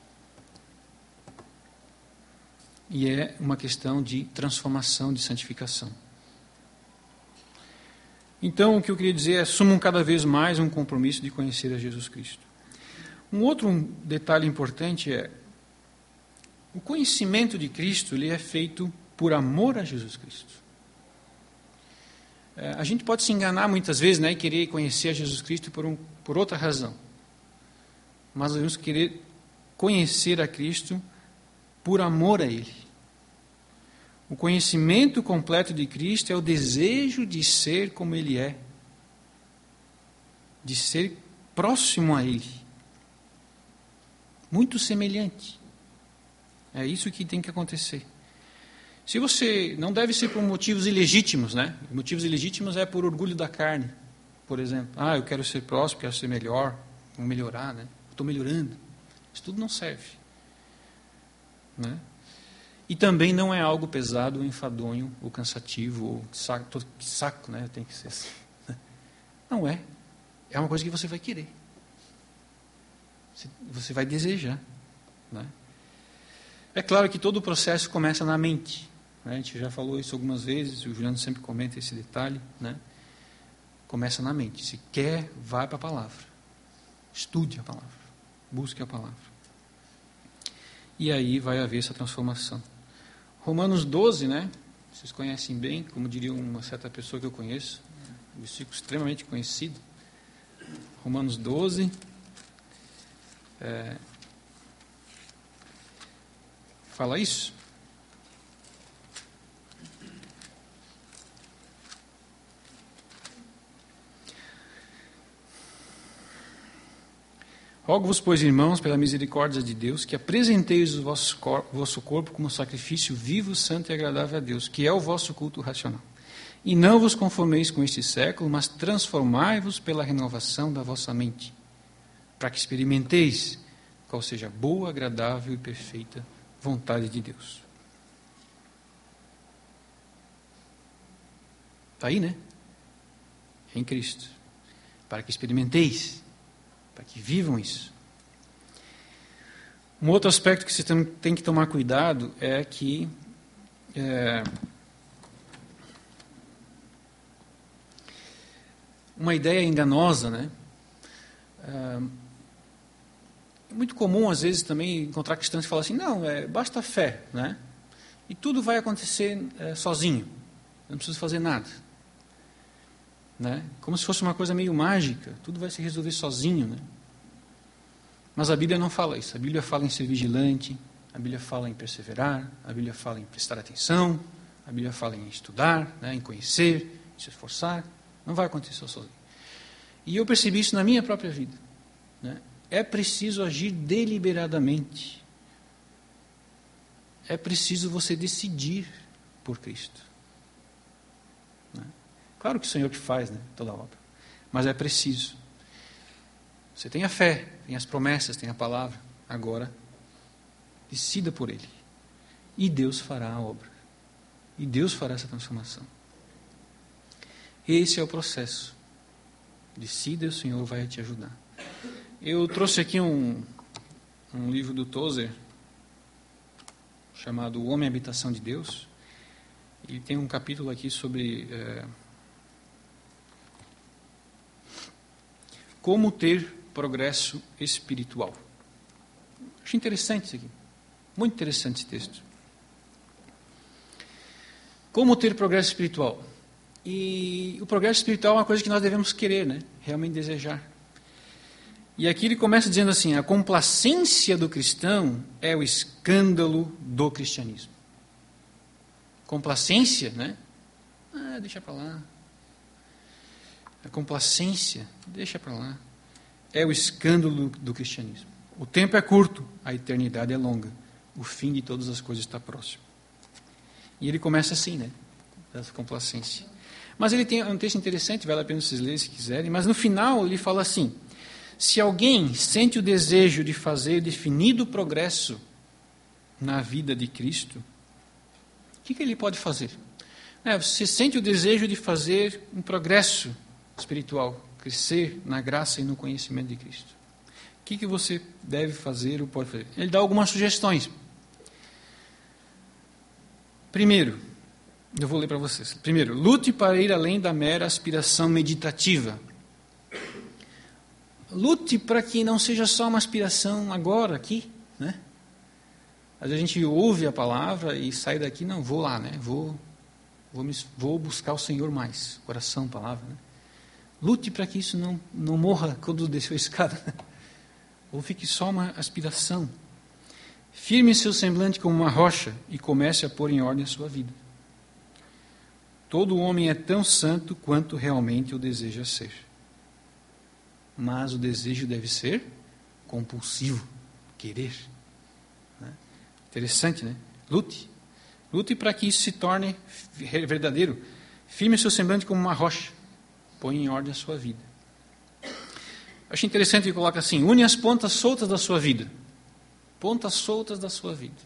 A: E é uma questão de transformação, de santificação. Então, o que eu queria dizer é, assumam cada vez mais um compromisso de conhecer a Jesus Cristo. Um outro detalhe importante é o conhecimento de Cristo, ele é feito por amor a Jesus Cristo. É, a gente pode se enganar muitas vezes, né, e querer conhecer a Jesus Cristo por, um, por outra razão. Mas nós devemos querer conhecer a Cristo por amor a Ele. O conhecimento completo de Cristo é o desejo de ser como Ele é, de ser próximo a Ele, muito semelhante. É isso que tem que acontecer. Se você não deve ser por motivos ilegítimos, né? Motivos ilegítimos é por orgulho da carne, por exemplo. Ah, eu quero ser próximo, quero ser melhor, vou melhorar, né? Estou melhorando. Isso tudo não serve, né? E também não é algo pesado, enfadonho, ou cansativo, ou saco, saco, né? Tem que ser assim. Não é. É uma coisa que você vai querer. Você vai desejar, né? É claro que todo o processo começa na mente, né? A gente já falou isso algumas vezes, o Juliano sempre comenta esse detalhe, né? Começa na mente. Se quer, vai para a palavra. Estude a palavra. Busque a palavra. E aí vai haver essa transformação. Romanos doze, né? Vocês conhecem bem, como diria uma certa pessoa que eu conheço, um versículo extremamente conhecido. Romanos doze. É, fala isso. Rogo-vos, pois, irmãos, pela misericórdia de Deus, que apresenteis o vosso corpo, o vosso corpo como sacrifício vivo, santo e agradável a Deus, que é o vosso culto racional. E não vos conformeis com este século, mas transformai-vos pela renovação da vossa mente, para que experimenteis qual seja a boa, agradável e perfeita vontade de Deus. Está aí, né? Em Cristo. Para que experimenteis, para que vivam isso. Um outro aspecto que você tem que tomar cuidado é que é, uma ideia enganosa, né? É, é muito comum, às vezes, também encontrar cristãos que falam assim, não, é, basta fé, né? E tudo vai acontecer é, sozinho, não preciso fazer nada. Né? Como se fosse uma coisa meio mágica, tudo vai se resolver sozinho, né? Mas a Bíblia não fala isso. A Bíblia fala em ser vigilante, a Bíblia fala em perseverar, a Bíblia fala em prestar atenção, a Bíblia fala em estudar, né? Em conhecer, em se esforçar. Não vai acontecer sozinho. E eu percebi isso na minha própria vida, né? É preciso agir deliberadamente. É preciso você decidir por Cristo. Né? Claro que o Senhor que faz, né, toda a obra. Mas é preciso. Você tem a fé, tem as promessas, tem a palavra. Agora, decida por Ele. E Deus fará a obra. E Deus fará essa transformação. Esse é o processo. Decida e o Senhor vai te ajudar. Eu trouxe aqui um, um livro do Tozer, chamado O Homem e a Habitação de Deus. Ele tem um capítulo aqui sobre é, como ter progresso espiritual. Acho interessante isso aqui. Muito interessante esse texto. Como ter progresso espiritual? E o progresso espiritual é uma coisa que nós devemos querer, né? Realmente desejar. E aqui ele começa dizendo assim, a complacência do cristão é o escândalo do cristianismo. Complacência, né? Ah, deixa para lá. A complacência, deixa para lá. É o escândalo do cristianismo. O tempo é curto, a eternidade é longa. O fim de todas as coisas está próximo. E ele começa assim, né? Essa complacência. Mas ele tem um texto interessante, vale a pena vocês lerem se quiserem, mas no final ele fala assim, se alguém sente o desejo de fazer definido progresso na vida de Cristo, o que, que ele pode fazer? É, você sente o desejo de fazer um progresso espiritual, crescer na graça e no conhecimento de Cristo. O que, que você deve fazer ou pode fazer? Ele dá algumas sugestões. Primeiro, eu vou ler para vocês. Primeiro, lute para ir além da mera aspiração meditativa. lute para que não seja só uma aspiração agora, aqui, né? Às vezes a gente ouve a palavra e sai daqui, não, vou lá, né? Vou, vou, me, vou buscar o Senhor mais. Coração, palavra, né? Lute para que isso não, não morra quando desceu a escada. Ou fique só uma aspiração. Firme seu semblante como uma rocha e comece a pôr em ordem a sua vida. Todo homem é tão santo quanto realmente o deseja ser. Mas o desejo deve ser compulsivo, querer. Né? Interessante, né? Lute. Lute para que isso se torne verdadeiro. Firme seu semblante como uma rocha. Põe em ordem a sua vida. Acho interessante que coloca assim: une as pontas soltas da sua vida. Pontas soltas da sua vida.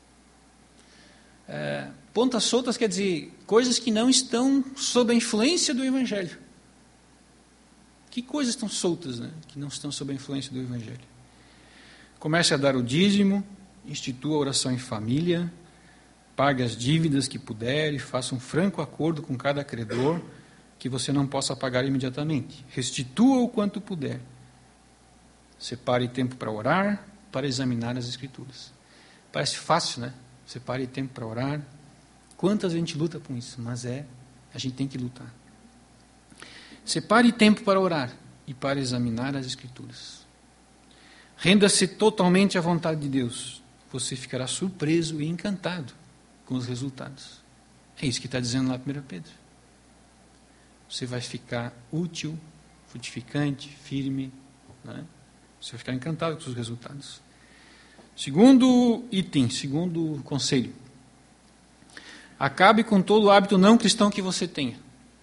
A: É, pontas soltas quer dizer coisas que não estão sob a influência do Evangelho. Que coisas estão soltas, né, que não estão sob a influência do Evangelho? Comece a dar o dízimo, institua a oração em família, pague as dívidas que puder e faça um franco acordo com cada credor que você não possa pagar imediatamente. Restitua o quanto puder. Separe tempo para orar, para examinar as Escrituras. Parece fácil, né? Separe tempo para orar. Quantas a gente luta com isso? Mas é, a gente tem que lutar. Separe tempo para orar e para examinar as Escrituras. Renda-se totalmente à vontade de Deus. Você ficará surpreso e encantado com os resultados. É isso que está dizendo lá em primeiro Pedro. Você vai ficar útil, frutificante, firme, né? Você vai ficar encantado com os resultados. Segundo item, segundo conselho. Acabe com todo o hábito não cristão que você tenha.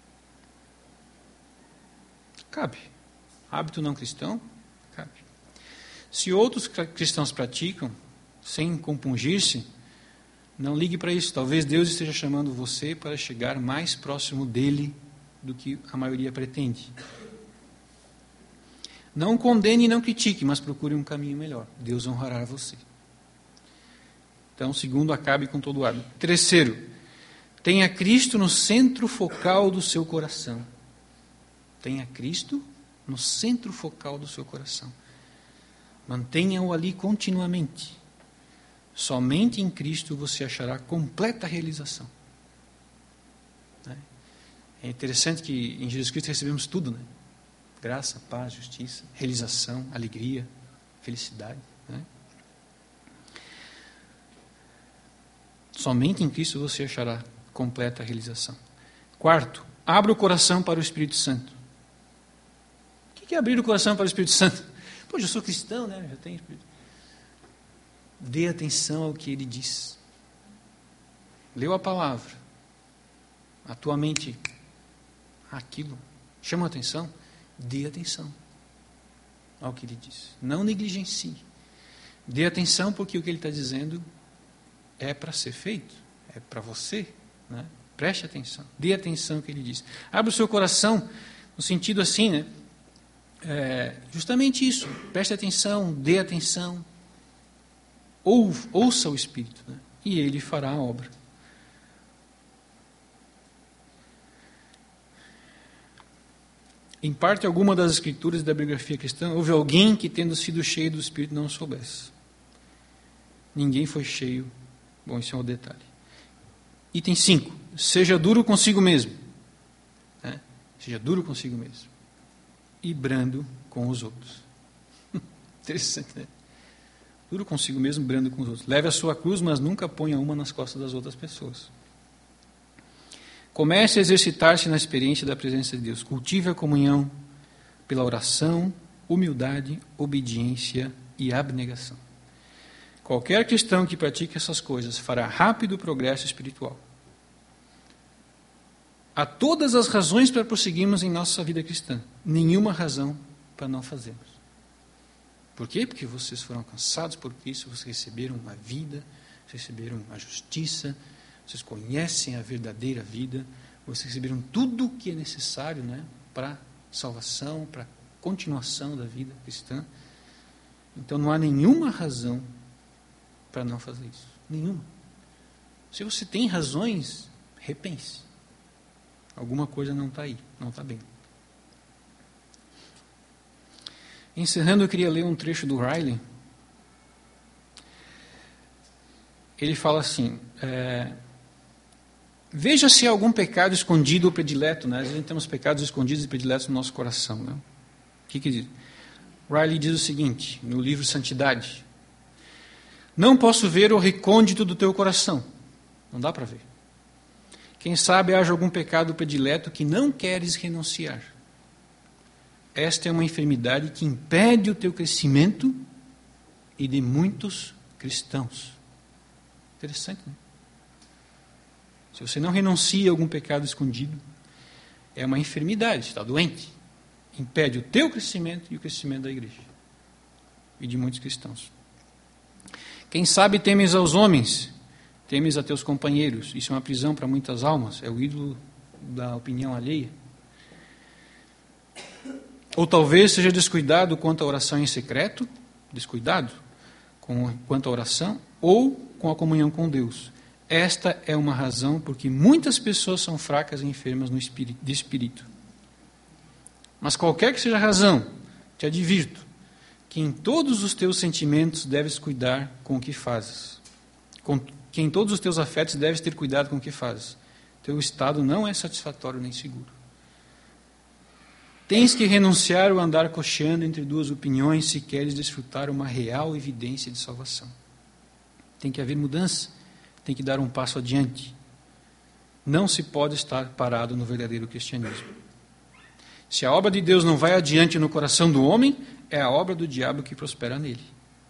A: Cabe. Hábito não cristão, cabe. Se outros cristãos praticam, sem compungir-se, não ligue para isso. Talvez Deus esteja chamando você para chegar mais próximo dele do que a maioria pretende. Não condene e não critique, mas procure um caminho melhor. Deus honrará você. Então, segundo, acabe com todo o hábito. Terceiro, tenha Cristo no centro focal do seu coração. Tenha Cristo no centro focal do seu coração. Mantenha-o ali continuamente. Somente em Cristo você achará completa realização. É interessante que em Jesus Cristo recebemos tudo, né? Graça, paz, justiça, realização, alegria, felicidade. Né? Somente em Cristo você achará completa realização. Quarto, abra o coração para o Espírito Santo. O que é abrir o coração para o Espírito Santo? Poxa, eu sou cristão, né? Já tenho Espírito. Dê atenção ao que ele diz. Leu a palavra. A tua mente, aquilo, chama a atenção. Dê atenção ao que ele diz. Não negligencie. Dê atenção porque o que ele está dizendo é para ser feito. É para você. Né? Preste atenção. Dê atenção ao que ele diz. Abra o seu coração no sentido assim, né? É, justamente isso. Preste atenção, dê atenção. Ou, ouça o Espírito. Né? E ele fará a obra. Em parte alguma das escrituras da biografia cristã, houve alguém que, tendo sido cheio do Espírito, não soubesse. Ninguém foi cheio. Bom, isso é um detalhe. Item cinco. Seja duro consigo mesmo. Né? Seja duro consigo mesmo. E brando com os outros. Interessante, né? Duro consigo mesmo, brando com os outros. Leve a sua cruz, mas nunca ponha uma nas costas das outras pessoas. Comece a exercitar-se na experiência da presença de Deus. Cultive a comunhão pela oração, humildade, obediência e abnegação. Qualquer cristão que pratique essas coisas fará rápido progresso espiritual. Há todas as razões para prosseguirmos em nossa vida cristã. Nenhuma razão para não fazermos. Por quê? Porque vocês foram alcançados por Cristo, vocês receberam a vida, vocês receberam a justiça, vocês conhecem a verdadeira vida, vocês receberam tudo o que é necessário, né, para salvação, para continuação da vida cristã. Então não há nenhuma razão para não fazer isso. Nenhuma. Se você tem razões, repense. Alguma coisa não está aí, não está bem. Encerrando, eu queria ler um trecho do Riley. Ele fala assim, é, veja se há algum pecado escondido ou predileto, né? Às vezes temos pecados escondidos e prediletos no nosso coração, né? O que que diz? Riley diz o seguinte, no livro Santidade: não posso ver o recôndito do teu coração. Não dá para ver. Quem sabe haja algum pecado predileto que não queres renunciar. Esta é uma enfermidade que impede o teu crescimento e de muitos cristãos. Interessante, né? Se você não renuncia a algum pecado escondido, é uma enfermidade, está doente. Impede o teu crescimento e o crescimento da igreja e de muitos cristãos. Quem sabe temes aos homens, temes a teus companheiros. Isso é uma prisão para muitas almas, é o ídolo da opinião alheia. Ou talvez seja descuidado quanto à oração em secreto, descuidado com, quanto à oração, ou com a comunhão com Deus. Esta é uma razão porque muitas pessoas são fracas e enfermas no espírito, de espírito. Mas qualquer que seja a razão, te advirto que em todos os teus sentimentos deves cuidar com o que fazes. Com, que em todos os teus afetos deves ter cuidado com o que fazes. Teu estado não é satisfatório nem seguro. Tens que renunciar ou andar cocheando entre duas opiniões se queres desfrutar uma real evidência de salvação. Tem que haver mudança, tem que dar um passo adiante. Não se pode estar parado no verdadeiro cristianismo. Se a obra de Deus não vai adiante no coração do homem, é a obra do diabo que prospera nele.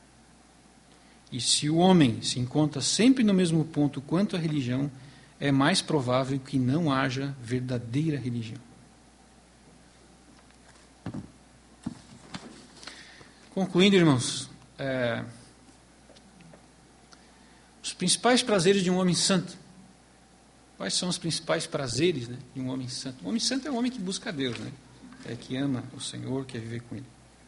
A: E se o homem se encontra sempre no mesmo ponto quanto a religião, é mais provável que não haja verdadeira religião. Concluindo, irmãos, é, os principais prazeres de um homem santo. Quais são os principais prazeres, né, de um homem santo? Um homem santo é um homem que busca a Deus, né? É que ama o Senhor, quer viver com Ele.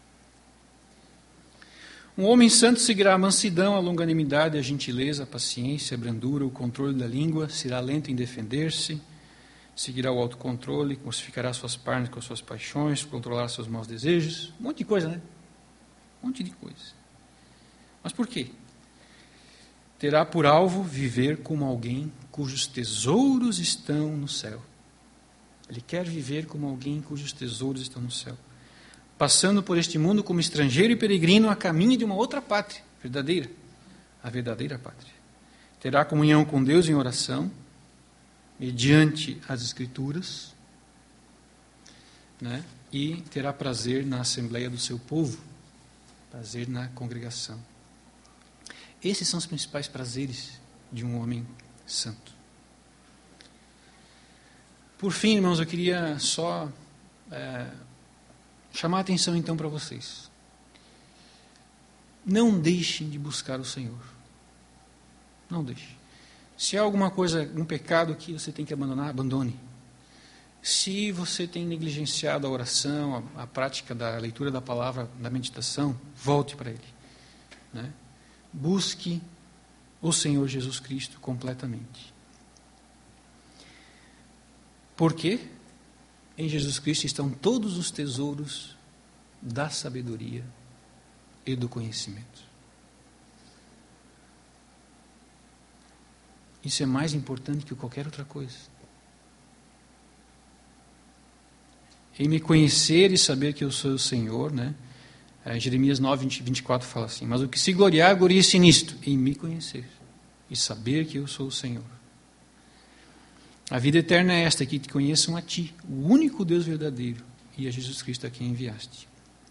A: Um homem santo seguirá a mansidão, a longanimidade, a gentileza, a paciência, a brandura, o controle da língua, será lento em defender-se, seguirá o autocontrole, crucificará suas carnes com suas paixões, controlará seus maus desejos, um monte de coisa, né? Um monte de coisa. Mas por quê? Terá por alvo viver como alguém cujos tesouros estão no céu. Ele quer viver como alguém cujos tesouros estão no céu. Passando por este mundo como estrangeiro e peregrino a caminho de uma outra pátria, verdadeira, a verdadeira pátria. Terá comunhão com Deus em oração, mediante as Escrituras, né? E terá prazer na assembleia do seu povo, prazer na congregação. Esses são os principais prazeres de um homem santo. Por fim, irmãos, eu queria só é, chamar a atenção então para vocês. Não deixem de buscar o Senhor. Não deixem. Se há alguma coisa, um pecado que você tem que abandonar, abandone. Se você tem negligenciado a oração, a, a prática da leitura da palavra, da meditação, volte para Ele. Né? Busque o Senhor Jesus Cristo completamente. Por quê? Em Jesus Cristo estão todos os tesouros da sabedoria e do conhecimento. Isso é mais importante que qualquer outra coisa. Em me conhecer e saber que eu sou o Senhor, né? Jeremias nove, vinte e quatro fala assim: mas o que se gloriar, glorie-se nisto, em me conhecer e saber que eu sou o Senhor. A vida eterna é esta, que te conheçam a ti, o único Deus verdadeiro, e a Jesus Cristo a quem enviaste.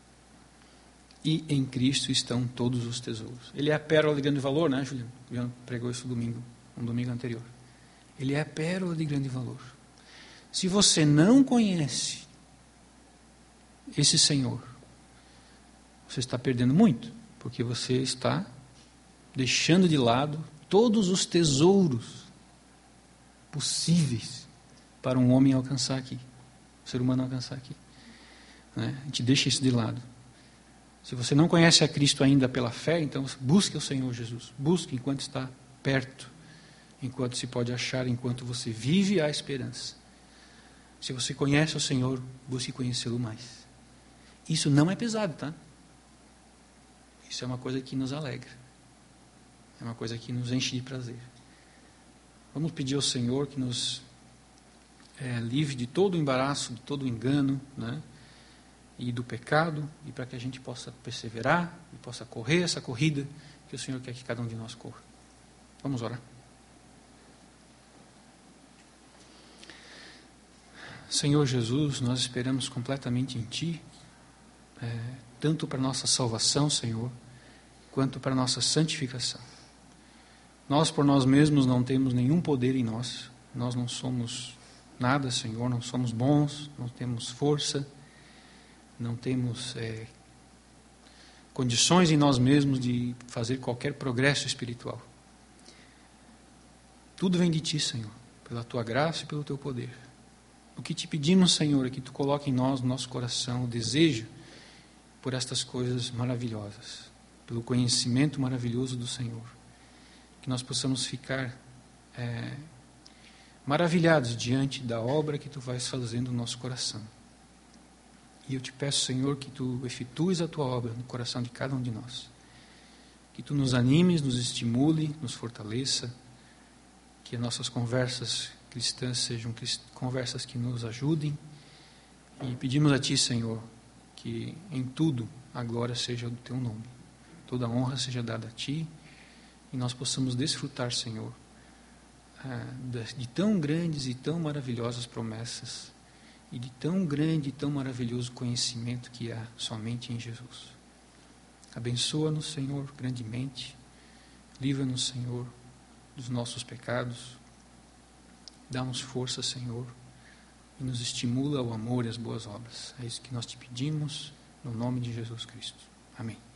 A: E em Cristo estão todos os tesouros. Ele é a pérola de grande valor, né, Juliano? Juliano pregou isso domingo, um domingo anterior. Ele é a pérola de grande valor. Se você não conhece esse Senhor, você está perdendo muito, porque você está deixando de lado todos os tesouros possíveis para um homem alcançar aqui, um ser humano alcançar aqui. Né? A gente deixa isso de lado. Se você não conhece a Cristo ainda pela fé, então busque o Senhor Jesus. Busque enquanto está perto, enquanto se pode achar, enquanto você vive a esperança. Se você conhece o Senhor, busque conhecê-lo mais. Isso não é pesado, tá? Isso é uma coisa que nos alegra. É uma coisa que nos enche de prazer. Vamos pedir ao Senhor que nos é, livre de todo o embaraço, de todo o engano, né? E do pecado, e para que a gente possa perseverar e possa correr essa corrida que o Senhor quer que cada um de nós corra. Vamos orar. Senhor Jesus, nós esperamos completamente em Ti, é, tanto para a nossa salvação, Senhor, quanto para a nossa santificação. Nós, por nós mesmos, não temos nenhum poder em nós. Nós não somos nada, Senhor, não somos bons, não temos força, não temos é, condições em nós mesmos de fazer qualquer progresso espiritual. Tudo vem de Ti, Senhor, pela Tua graça e pelo Teu poder. O que Te pedimos, Senhor, é que Tu coloque em nós, no nosso coração, o desejo por estas coisas maravilhosas, pelo conhecimento maravilhoso do Senhor. Que nós possamos ficar é, maravilhados diante da obra que Tu vais fazendo no nosso coração. E eu Te peço, Senhor, que Tu efetues a Tua obra no coração de cada um de nós. Que Tu nos animes, nos estimule, nos fortaleça. Que as nossas conversas cristãs sejam conversas que nos ajudem. E pedimos a Ti, Senhor, que em tudo a glória seja do Teu nome. Toda a honra seja dada a Ti. E nós possamos desfrutar, Senhor, de tão grandes e tão maravilhosas promessas e de tão grande e tão maravilhoso conhecimento que há somente em Jesus. Abençoa-nos, Senhor, grandemente. Livra-nos, Senhor, dos nossos pecados. Dá-nos força, Senhor, e nos estimula ao amor e às boas obras. É isso que nós Te pedimos, no nome de Jesus Cristo. Amém.